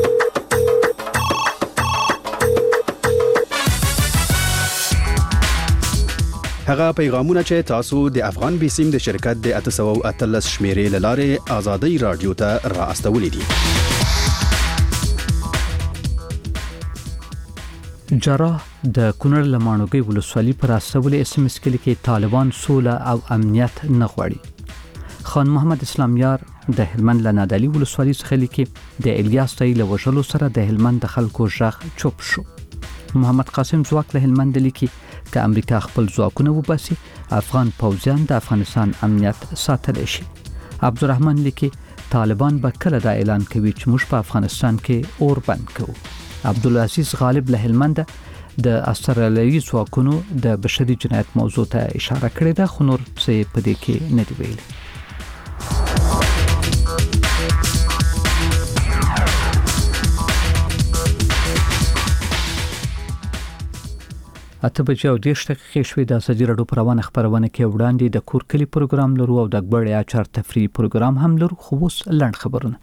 هغه پیغامونه چې تاسو د افغان بیسیم د شرکت د اته سوه اتلس شمیرې له لارې آزادۍ رادیو ته را استولې دي. جراح د کونړ لمانوګي ولسوالۍ پر اسولې اس ام اس کې طالبان سوله او امنیت نه غواړي. خان محمد اسلامیار د هلمند لنادلی ولسوالۍ څخه لیکي د الیاس تای له وژلو سره د هلمند د خلکو ژغ چوپ شو. محمد قاسم ځواک له هلمند لیکي که امریکا خپل ځواکونه وباسي افغان پوځیان د افغانستان امنیت ساتلی شي. عبدالرحمن لیکي طالبان به کله دا اعلان کوي چې موږ په افغانستان کې اور بند کوو. عبدالعزیز غالب له هلمند د استرالیایي ځواکونو د بشري جنایت موضوع ته اشاره کړې ده خو نور څه په دې کې نه دی ویلي. اته بجې او دېرش دقیقې شوې د ازادي راډیو په روانه خپرونه کې وړاندې د کور کلي پروګرام لرو او د اکبر اچار تفریحي پروګرام هم لرو خو اوس لنډ خبرونه.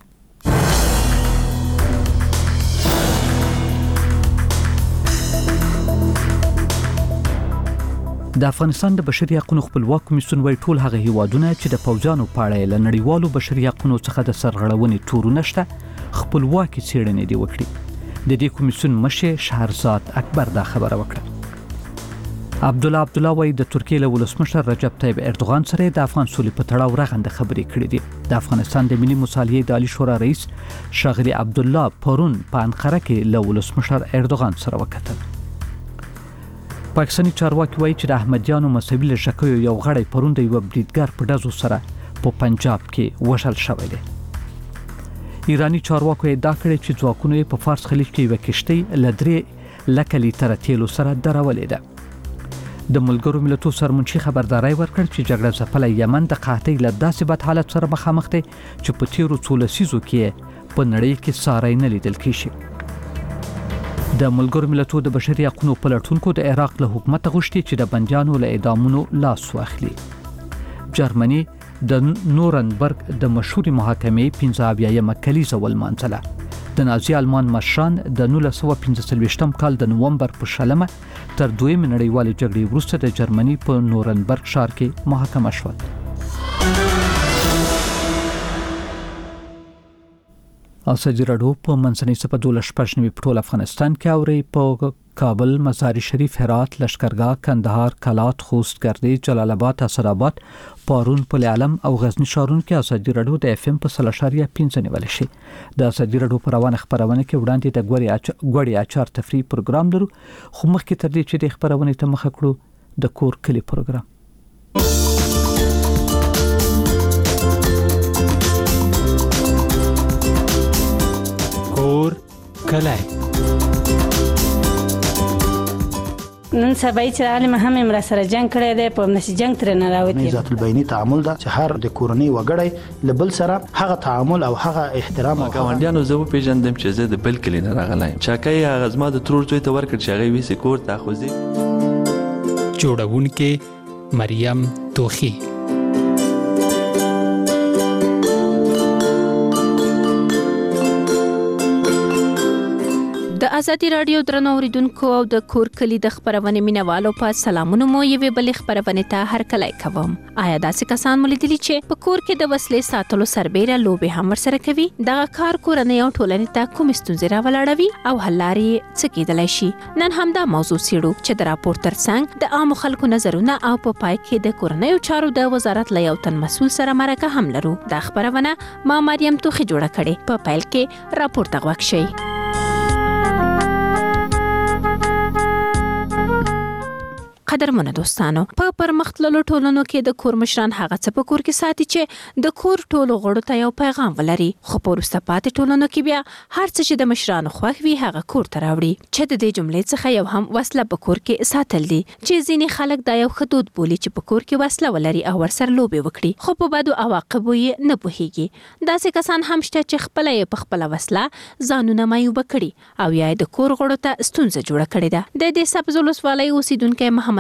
د افغانستان د بشري حقوقو خپلواک کمیسیون وایي ټول هغه هیوادونه چې د پوځانو په اړه له نړیوالو بشري حقوقو څخه د سرغړونې تورونه شته خپلواکي څېړنې دی وکړي. د دې کمیسیون مشر شهرزاد اکبر دا خبره وکړه. عبدالله عبدالله وایي د ترکیې له ولسمشر رجب طیب اردوغان سره د افغان سولې په تړاو رغنده خبرې کړې دي. د افغانستان د ملي مصالحې د عالی شورا رئیس ښاغلي عبدالله پرون په انقره کې له ولسمشر اردوغان سره وکتل. پاکستاني چارواکي وایي چې د احمدیانو مذهبي لږکیو یو غړی پرون د یوه بریدګر په ډزو سره په پنجاب کې وژل شوی دی. ایراني چارواکو ادعا کړې چې ځواکونو یې په فارس خلیج کې یوه کښتۍ له درې لکه لیتره تیلو سره درولې ده. د ملګرو ملتونو سرمنشي خبرداری ورکړ چې جګړه ځپلی یمن د قحطۍ له داسې بد حالت سره مخامخ دی چې په تیرو څو لسیزو کې په نړۍ کې ساری نه لیدل کېږي. د ملګرو ملتونو د بشري حقوقو پلټونکو د عراق له حکومت غوښتي چې د بندیانو له اعدامونو لاس واخلي. جرمني د نورنبرګ د مشهوري محاکمې پنځه اویایمه کلیزه ولمانځله. د نازي آلمان مشران د نولس سوه پنځه څلوېښتم کال د نومبر په شلمه تر دویمې نړیوالې جګړې وروسته د جرمني په نورنبرګ ښار کې محاکمه شول. ازادي راډیو په منځنۍ سپه دولس شپږ نوي په ټول افغانستان کې اوري په کابل، مزار شریف، هرات، لشکرګاه، کندهار، کلات، خوست، ګردې، جلال آباد، اسداباد، پارون، پل علم او غزنی ښارونو کې ازادي راډیو د اف ام په سل اشاریه پنځه نیول شي. د ازادي راډیو په روانه خبرونه کې وړاندې د ګوري اچ ګوري اچار تفریحي پروګرام لرو خو مخکې تر دې چې د خبرونه ته مخه کړو د کور کلی پروګرام. کور کلی نن سبا چې عالم هم امر سره جنگ کړی دی په نشي جنگ تر نه راوتی. ذات البینی تعامل دا چې هر د کورنۍ وګړی لبل سره هغه تعامل او هغه احترام او ګاونډیانو زه په پیژندم چې زه د بل کلی نه راغلایم. چاکای هغه زما د ترور څوی ته ورکړ چې هغه وی سکور تاخوزي. جوړونکې مریم توخی. د ازادي راډیو درنو اوریدونکو او د کور کلی د خبرونه مینوالو په سلامونه مو یوې بلې خبرونه ته هر کله کوم. آیا داسې کسان ملیدلی چې په کور کې د وسلې ساتلو سربېره لوبې هم ورسره کوي؟ دغه کار کورنۍ او ټولنې ته کوم ستونزې راولاړوي او حل لارې څه کېدلی شي؟ نن هم دا موضوع څېړو چې د راپور ترڅنګ د عامو خلکو نظرونه او په پای کې د کورنیو چارو د وزارت له یو تن مسؤل سره مرکه هم لرو. دا خبرونه ما مریم توخی جوړه کړې. په پیل کې راپور ته غوږ شئ. قدرمنو دوستانو، په پرمختللو ټولنو کې د کور مشران هغه څه په کور کې ساتي چې د کور ټولو غړو ته یو پیغام ولري، خو په وروسته پاتې ټولنو کې بیا هر څه چې د مشرانو خوښ وي هغه کور ته راوړي. چې د دې جملې څخه یو هم وسله په کور کې ساتل دي، چې ځینې خلک دا یو حدود بولي چې په کور کې وسله ولري او ورسره لوبې وکړي، خو په بدو عواقبو یې نه پوهیږي. داسې کسان هم شته چې خپله یې په خپله وسله ځانونه معیوبه کړي او یا د کور غړو ته ستونزه جوړه کړې ده. د دې سبز ولسوالۍ اوسیدونکی محمد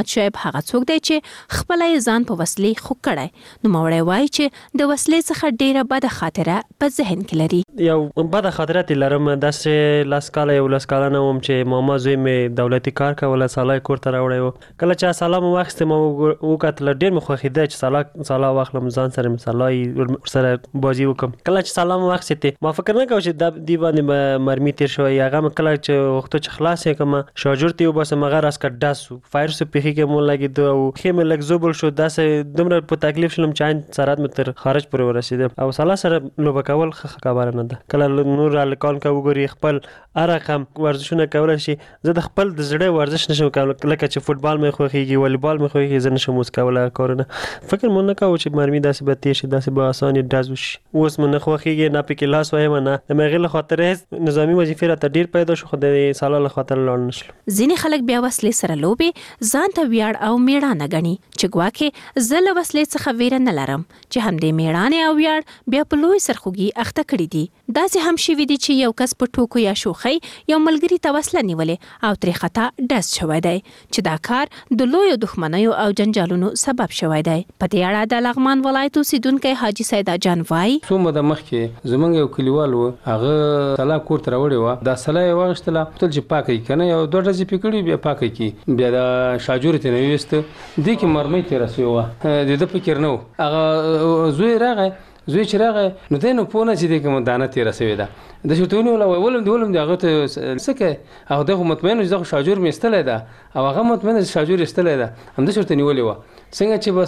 محمد شعیب هغه څوک دی چې خپل ځان په وسلې خو کړای. نو موري وایي چې د وسلې څخه ډیره بده خاطره په ذهن کې لري. یو بده خاطره لرم داسې لاس کاله یو لاس کاله نه وم چې ماما زوی مې دولتي کار کوله سالای کور ته راوړی و. کله چې سلام واخیستم او وکتل ډېر مې خوښېده چې سالا سالا واخلم ځان سره مې سالای ورسره بازي وکړم. کله چې سلام واخیستې ما فکر نه کوم چې د دې باندې مرمي تېر شوی. هغه مې کله چې وختو چې خلاص یې کړم شاجور ته وباسم هغه راسکه ډز شو فایر سو پیښې کې مو لګېده او ښې مې لږ زوبل شو. داسې دومره په تکلیف شلم چې عین سرحد مې تر خارج پورې ورسېدم. او سالا سره لوبه کول ښه خبره نه ده. کله نور هلکان که وګوري خپل هر رقم ورزشونه کولی شي. زه د خپل د زړه ورزش نشم کولی لکه چې فوټبال مې خوښېږي والیبال مې خوښېږي زه نشم اوس کولی کارونه. فکر مو نه کوو چې مرمي داسې به تېر شي داسې به اسانې ډز وشي. اوس مو نه خوښېږي نه پکې لاس وایم نه د هغې له خاطر هېڅ نظامي وظیفې راته ډېر پیدا شو خو د سالا له خاطر لاړ نه شلم. ځینې خلک بیا وسلې سره لوبې ځان ته ویاړ او میړانه ګڼي چې ګواکې زه له وسلې څخه ویره نه لرم چې همدې میړانې او ویاړ بیا په لوی سرخوږي اخته کړي دي. داسې هم شوي دي چې یو کس په ټوکو یا شوخۍ یو ملګري ته وسله نیولې او ترې خطا ډز شوی دی چې دا کار د لویو دښمنیو او جنجالونو سبب شوی دی. په دې اړه د لغمان ولایت اوسیدونکی حاجي سیدا جان وایي څو موده مخکې زمونږ یو کلیوال و هغه سلا کور ته راوړې وه. دا سلا یې واخیستله تل چې پاکه یې که نه یو دوه ډزې پرې کړي بیا پاکه کړي. بیا د شاجورې ته یې ویسته دې کې مرمۍ تېره سوې وه د ده فکر نه و. هغه زوی راغی زوی چې راغی نو دی نو پوه نه چې دې کې مو دانه تېره سوې ده. د چې ورته ونیوله وایي ولم دې ولم دې هغه ته څه کوې هغه دی خو مطمئن و چې دا خو شاجور مې ایستلی ده او هغه مطمئن چې شاجور ایستلی ده همداسې ورته نیولې وه. څنګه چې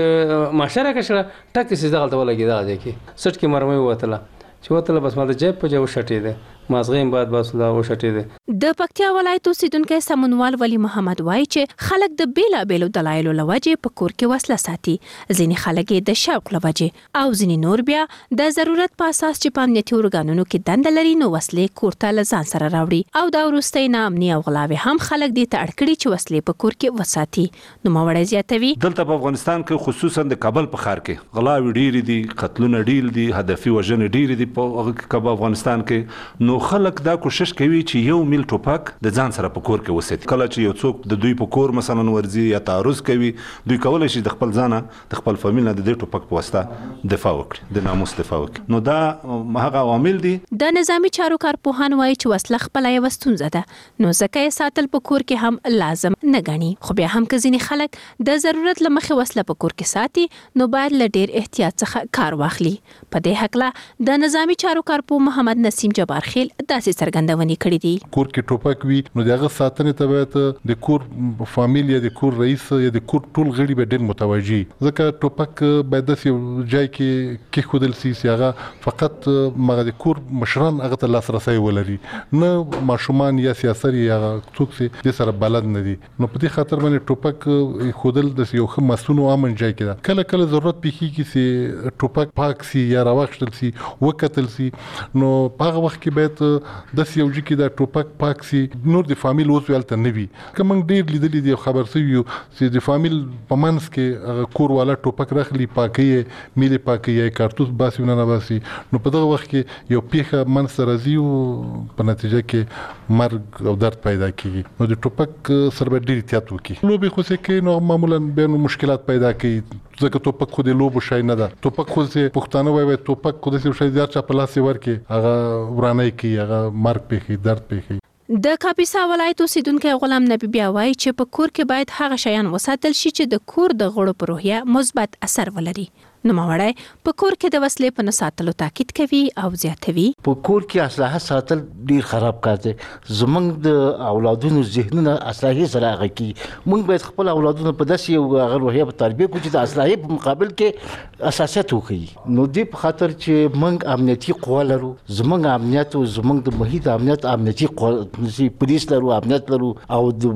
بس ماشه راکړه شړه ټک داسې دغلته ولګېد هغه ځای کې سټ کې مرمۍ ووتله چې وتله بس ما د جیب په جیب وشټېده مازغه هم بعد بس لا وشټېده. د پکتیا ولایت اوسیدونکی سمونوال ولی محمد وایي چې خلک د بیلابیلو دلایلو له وجې په کور کې وسله ساتي. ځینې خلک یې د شوق له وجې او ځینې نور بیا د ضرورت په اساس چې په امنیتي ارګانونو کې دنده لري نو وسلې کور ته له ځان سره راوړي. او دا وروستی ناامني او غلاوې هم خلک دې ته اړ کړي چې وسلې په کور کې وساتي. نوموړی زیاتوي دلته په افغانستان کې خصوصا د کابل په ښار کې غلاوې ډېرې دي قتلونه ډېر دي هدفي وژنې ډېرې دي په افغانستان کې. نو خلک دا کوشش کوي چې یو میل ټوپک د ځان سره په کور کې وساتي. کله چې یو څوک د دوی په کور مثلا ورځي یا تعرض کوي دوی کولی شي د خپل ځانه د خپل فامیل نه د دې ټوپک په واسطه دفاع وکړي د ناموس دفاع وکړي. نو دا هغه عوامل دي. د نظامي چارو کارپوهان وایي چې وسله خپله یوه ستونزه ده نو ځکه یې ساتل په کور کې هم لازم نه ګڼي. خو بیا هم که ځینې خلک د ضرورت له مخې وسله په کور کې ساتي نو باید له ډېر احتیاط څخه کار واخلي. په دې هکله د نظامي چارو کارپوه محمد نسیم جبار خیل داسې څرګندونې کړې دي. کور کې ټوپک وي نو د هغه ساتنې ته باید د کور فامیل یا د کور رئیس یا د کور ټول غړي به ډېر متوجي. ځکه ټوپک باید داسې ځای کې کېښودل سي چې هغه فقط مغه د کور مشران هغه ته لاسرسی ولري نه ماشومان یا سیاسر یا څوک چې د سره بلد نه دي. نو په دې خاطر باندې ټوپک ښودل د یو ښه مسؤل او امن ځای کې ده. کله کله ضرورت پیښیږي چې ټوپک پاک سي یا راواخیستل سي وکتل سي نو په هغه وخت کې باید داسې یو ځای کې دا ټوپک پاک سي نور د فامیل اوس هلته نه وي. که موږ ډېر لیدلي دي خبر سوي یو چې د فامیل په منځ کې هغه کور والا ټوپک راخلي پاکوي یې میلې پاکوي یا کارتوس باسي نه نه باسي نو په دغه وخت کې یو پیښه منځ ته راځي او په نتیجه کې مرګ او درد پیدا کېږي. نو د ټوپک سره باید ډېر احتیاط وکړي. لوبې خو چې کوي نو معمولا بیا نو مشکلات پیدا کوي ځکه ټوپک خو د لوبو شی نه ده. ټوپک خو چې پښتانه وایي ټوپک خو داسې شی دی چې په لاس یې ورکړي هغه ورانی کوي هغه مرګ پېښوي درد پېښوي. د کاپیسا ولایت اوسیدونکی غلام نبی بیا وایي چې په کور کې باید هغه شیان وساتل شي چې د کور د غړو په روحیه مثبت اثر ولري. نوموړی په کور کې د وسلې په نه ساتلو تاکید کوي او زیاتوي په کور کې اسلحه ساتل ډیر خراب کار دی. زمونږ د اولادونو ذهنونه اسلحې سره هغه کوي. موږ باید خپل اولادونو په داسې یو هغه روحیه په تربیه کړو چې د اسلحې په مقابل کې اساسیت وښیي. نو دې په خاطر چې موږ امنیتي قوه لرو زمونږ امنیت او زمونږ د محیط امنیت امنیتي قوه پولیس لرو امنیت لرو او د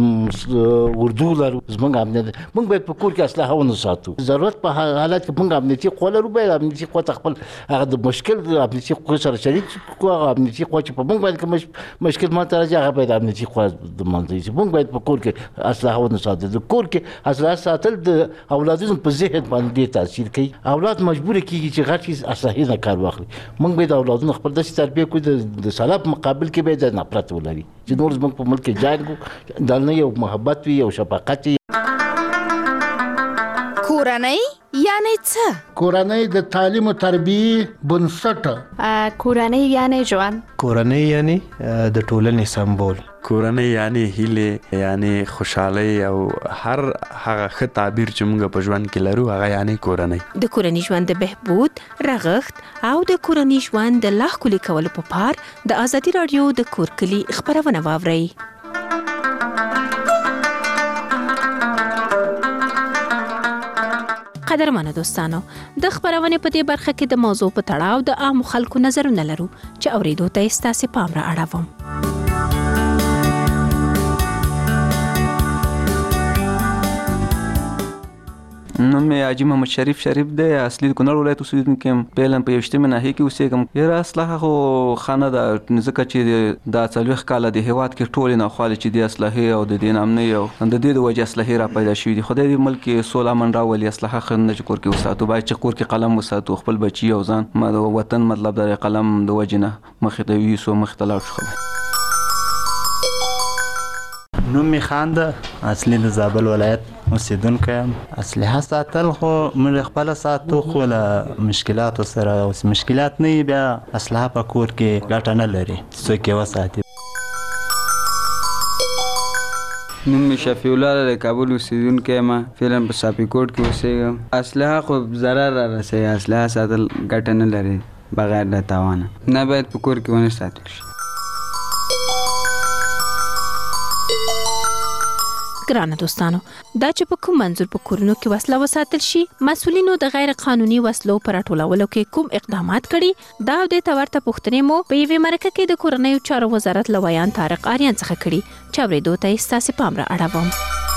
اردو لرو زمونږ امنیت موږ باید په کور کې اسلحه ونه ساتو. ضرورت په حالت کې موږ امنیتي قوه لرو باید امنیتي قوه ته خپل هغه د مشکل د امنیتي قوه سره شریک کړو. هغه امنیتي قوه چې په موږ باندې کوم مشکل ماته راځي هغه باید امنیتي قوه د منځ شي. موږ باید په کور کې اسلحه ونه ساتو. د کور کې اسلحه ساتل د اولادونو په ذهن باندې ډېر تاثیر کوي. اولاد مجبور کیږي چې غټ اسلحې نه کار واخلي. موږ باید اولادونو خپل داسې تربیه کړو د سلا په مقابل کې باید نفرت ولري چې نور زموږ په ملک کې جنګ دلته یو محبت وي او شفقت وي. کورنۍ یعنی څه؟ کورنۍ د تعلیم او تربیه بنسټ. کورنۍ یعنی ژوند. کورنۍ یعنی د ټولنې سمبول. کورنۍ یعنی هیله یعنی خوشحالي او هر هغه ښه تعبیر چې موږ په ژوند کې لرو هغه یعنی کورنۍ. د کورنۍ ژوند د بهبود، رغښت او د کورنۍ ژوند د لا ښکلي کولو په پار د ازادي رادیو د کور کلي خبرونه واورئ. قدرمنو دوستانو، د خبرونه په دې برخه کې د موضوع په تړاو د عام خلکو نظرونه لرو چې اوریدو ته ستاسو پام را اړوم. نوم مې حاجي محمد شریف شریف دی، اصلي د کونړ ولایت اوسېدونکی یم. فعلاً په یوشتمې ناحیې کې اوسېږم. یاره اصلاح خو ښه نه ده، ځکه چې دا څلوېښت کاله د هېواد کې ټولې ناخوالې چې دې اصلاحې او د دې نامنۍ او د دې د وجې اصلاحې را پیدا شوي دي. خدای دې ملک کې سوله امن راولي. اصلاح ښه نه چې کور کې وساتو، باید چې کور کې قلم وساتو، خپل بچي او ځان ما د وطن مطلب د قلم د وجې نه مخې ته ویوسو، مخې ته لاړ شو. نوم مې خان ده، اصلي د زابل ولایت اوسېدونکی یم. اسلحه ساتل خو موږ خپله ساتو، خو له مشکلاتو سره اوس مشکلات نه وي بیا اسلحه په کور کې ګټه نه لري څوک یې وساتي. نوم مې شفیع الله د کابل اوسېدونکی یم، فعلاً په صافي کوټ کې اوسېږم. اسلحه خو ضرر را رسوي، اسلحه ساتل ګټه نه لري بغیر د تاوانه، نه باید په کور کې ونه ساتل شي. ګرانه دوستانو، دا چې په کوم منظور په کورونو کې وسله وساتل شي، مسؤلینو د غیر قانوني وسلو پر راټولولو کې کوم اقدامات کړي، دا او د تورته پوښتنې مو په یوې مرکه کې د کورنیو چارو وزارت لویان طارق آریان څخه کړي چې اورېدو ته ستاسو پام را اړوم.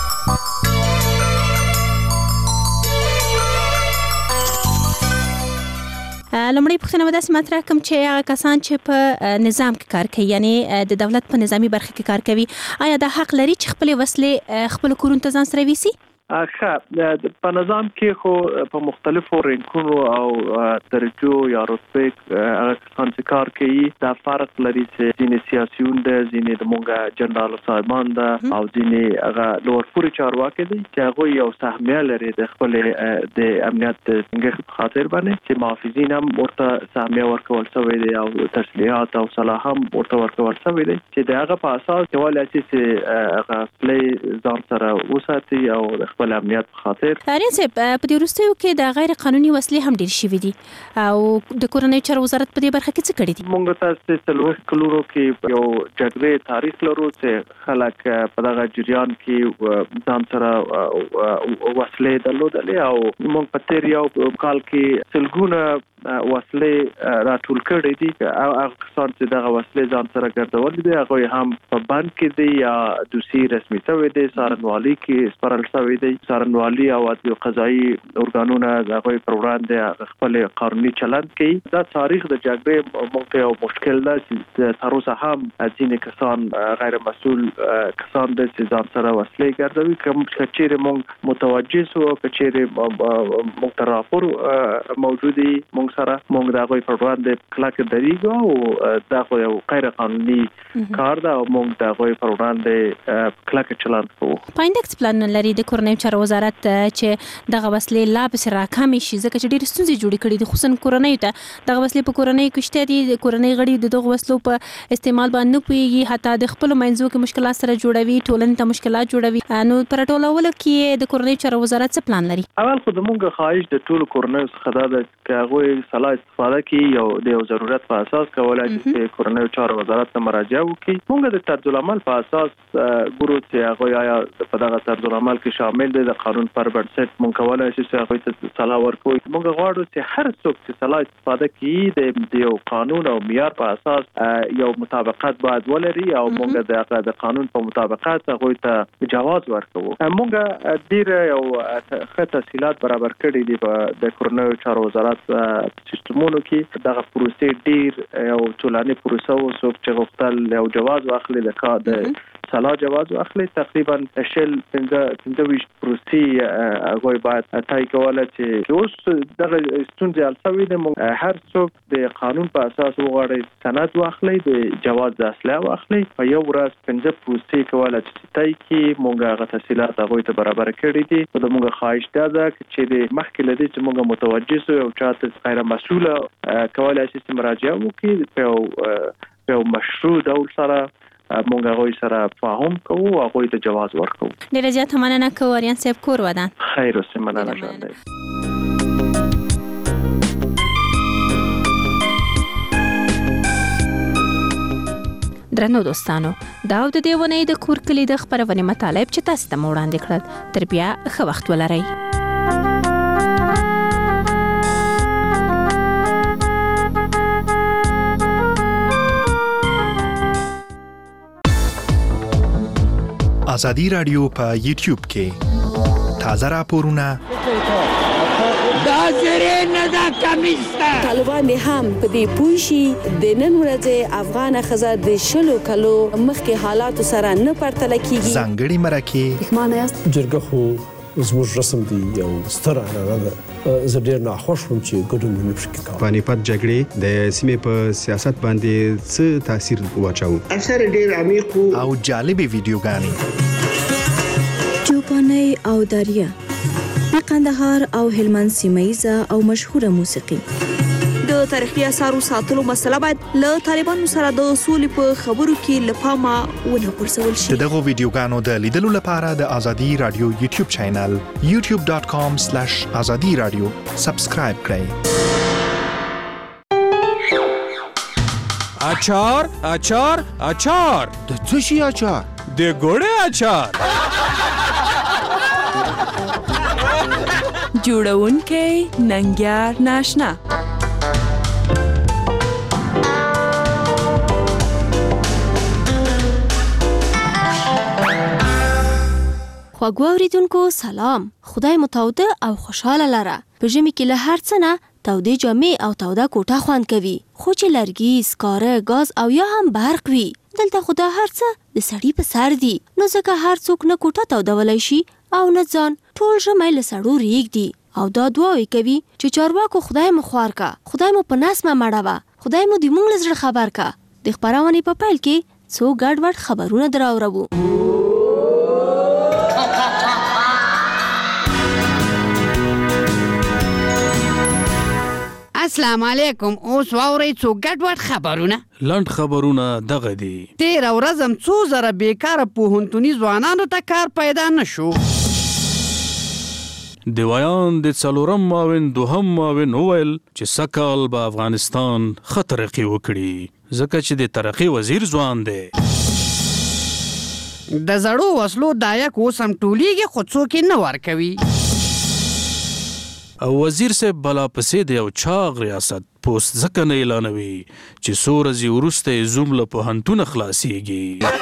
لومړی پوښتنه به داسې مطرح کړم چې هغه کسان چې په نظام کې کار کوي، یعنی د دولت په نظامي برخه کې کار کوي، آیا دا حق لري چې خپل وسلې خپل کورونو ته ځان سره ویسي؟ ښه، په نظام کې خو په مختلفو رینکونو او درجو یا رتبې هغه کسان چې کار کوي دا فرق لري چې ځینې سیاسیون ده، ځینې د مونږ جنرال صاحبان ده او ځینې هغه لوړ پوړي چارواکي دي چې هغوی یو سهمیه لري د خپلې د امنیت د ټینګښت په خاطر باندې، چې محافظین هم ورته سهمیه ورکول شوی دی او تسلیحات او سلاح هم ورته ورکول شوی دی چې د هغه په اساس کولی شي چې هغه خپلې ځان سره وساتي او خپل امنیت په خاطر. آریان صاحب، په دې وروستیو کې د غیر قانوني وسلې هم ډېر شوي دي او د کورنیو چارو وزارت په دې برخه کې څه کړي دي؟ موږ تاسو څلوېښت کلونو کې یو جګړې تاریخ لرو چې خلک په دغه جریان کې ځان سره وسلې درلودلې او موږ په تېر یو کال کې سلګونه وسلې راټول کړي دي. هغه کسان چې دغه وسلې ځان سره ګرځولې دي هغوی هم په بند کې دي یا دوسي رسمي شوي دي، څارنوالي کې سپارل شوي دي. څارنوالي او عدلي قضایي ارګانونه د هغوی پر وړاندې خپل قانوني چلند کوي. دا تاریخ د جګړې موږ ته یو مشکل ده چې تر اوسه هم ځینې کسان غیر مسؤل کسان دي چې ځان سره وسلې ګرځوي. که چیرې موږ متوجه سو، که چیرې موږ ته راپور موجود وي موږ سره، موږ د هغوی پر وړاندې کلکه دریږو او دا خو یو غیر قانوني کار ده او موږ د هغوی پر وړاندې کلکه چلند کوو. پاینډکس پلان لري د کورنیو چارو وزارت چې دغه وسلې لا پسې راکمې شي، ځکه چې ډېرې ستونزې جوړې کړي دي، خصوصا کورنیو ته. دغه وسلې په کورنیو کې شته دي، د کورنۍ غړي د دغو وسلو په استعمال باندې نه پوهېږي، حتی د خپلو منځو کې مشکلات سره جوړوي، ټولنې ته مشکلات جوړوي. نو په راټولولو کې د کورنیو چارو وزارت څه پلان لري؟ اول خو د موږ خواهش د ټولو کورنیو څخه دا ده چې هغوی سلا استفاده کړي او د یو ضرورت په اساس کولی شي چې کورنیو چارو وزارت ته مراجعه وکړي. موږ د طرزالعمل په اساس ګورو چې هغوی آیا په دغه طرزالعمل کې شامل دي، د قانون پر بنسټ موږ کولی شو چې هغوی ته سلا ورکوو. موږ غواړو چې هر څوک چې سلا استفاده کوي د یو قانون او معیار په اساس یو مطابقت باید ولري او موږ د د قانون په مطابقت هغوی ته جواز ورکوو. موږ ډېر یو ښه تسهیلات برابر کړي دي په د کورنیو چارو وزارت سیستمونو کې. دغه پروسې ډېر یو ټولنې پروسه و، څوک چې غوښتل یو جواز واخلي د سلا جواز واخلي تقریبا شل پنځه ویشت پروسې هغوی باید تای کوله چې اوس دغه ستونزې حل شوې ده. هر څوک د قانون په اساس وغواړي سند واخلي د جواز د اصله واخلي په یو ورځ پنځه پروسې کوله چې تای کې مونږ هغه تفصیلات هغوی ته برابر کړي دي. او د مونږ خواهش دا ده چې د مخکې له دې چې مونږ متوجه سو او چاته غیر مسؤله کولای شي چې مراجعه وکړي په یو مشروع ډول سره مونږ هغوی سره فاهم کوو او هغوی ته جواز ورکوو. ډېره زیاته مننه کوو اریان صاحب. کور ودان خیر اوسئ. مننه ژوندی. درنو دوستانو دا د دې ونې د کور کلی د خبرونې مطالب چې تاسو ته وړاندې کړل. تر بیا ښه وخت ولرئ. ازادي رادیو په یوټیوب کې تازه راپورونه دا زری نه دا کمیسته طالبان هم په دې پوه شي د نن ورځې افغان ښځه د شلو کلو مخکې حالاتو سره نه پرتله کیږي. ځانګړي مرکې معنی یاست جرګه خو زموږ رسم دی یو ستر عنعنه ده. زه ډېر ناخوښ وم چې ګډون ونه شي کولی. پانیپت جګړې د سیمې په سیاست باندې څه تاثیر واچاو؟ اثر ډېر عمیق او جالبې ویډیوګانې چوپانۍ او دریا د قندهار او هلمند سیمه او مشهوره موسیقي. د تاریخي اثارو ساتلو مسله باید له طالبانو سره د سولې په خبرو کې له پامه ونه غورځول شي. دغه ویډیوګانو د لیدلو لپاره د ازادي رادیو یوټیوب چینل یوټیوب ډاټ کام سلیش ازادي رادیو سبسکرایب کړئ. اچار اچار اچار د څه شي اچار؟ د ګوړې اچار. جوړونکی ننګیار ناشنا. خواږه اوریدونکو سلام. خدای مو تاوده او خوشاله لره. په ژمي کې له هر څه نه تودې جامې او توده کوټه خوند کوي. خو چې لرګي، سکاره، ګاز او یا هم برق وي دلته خو دا هر څه د سړي په سر دي. نو ځکه هر څوک نه کوټه تودولی شي او نه ځان. ټول ژمی له سړو ریږدي او دا دعاوې کوي چې چارواکو خدای مو خوار کا، خدای مو په نس مه مړوه، خدای مو د موږ له زړه خبر کا. د خپرونې په پیل کې څو ګډ وډ خبرونه دراوړو. السلام علیکم. اوس واورئ څو ګډ وډ خبرونه. لنډ خبرونه دغه دي. تېره ورځ هم څو زره بیکاره پوهنتوني ځوانانو ته کار پیدا نه شو. دیوایان د څلورم معاون دوهم معاون وویل چې سږ به افغانستان ښه ترقي وکړي ځکه چې د ترقي وزیر ځوان دی. د زړو وسلو دایک اوس هم ټولېږي خو څوک یې نه ورکوي. او وزیر صاحب بلا پسې د یو چاغ ریاست پوست ځکه نه اعلانوي چې څو ورځې وروسته یې زوم له پوهنتونه خلاصېږي.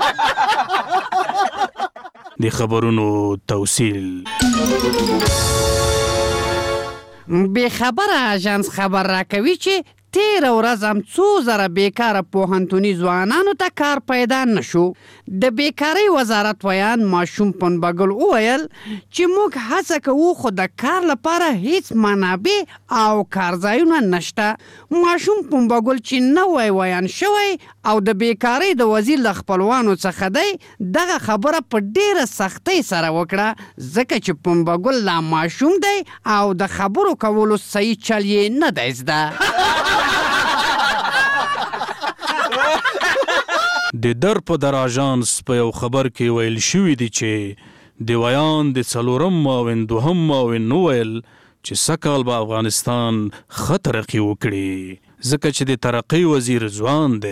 د خبرونو توصیل بې خبره اژانس خبر راکوي چې تېره ورځ هم څو زره بیکاره پوهنتوني ځوانانو ته کار پیدا نه شو. د بیکارۍ وزارت ویان ماشوم پنبګل وویل چې موږ هڅه کوو خو د کار لپاره هیڅ منابع او کارځایونه نشته. ماشوم پنبګل چې نوی ویان شوی او د بیکارۍ د وزیر له خپلوانو څخه دی دغه خبره په ډېره سختۍ سره وکړه ځکه چې پنبګل لا ماشوم دی او د خبرو کولو صحیح چل یې نه دی زده. د در په در آژانس په یو خبر کې ویل شوي دي چې دیوایان د څلورم معاون دوهم معاون وویل چې سږ به افغانستان ښه ترقي وکړي ځکه چې د ترقۍ وزیر ځوان دی.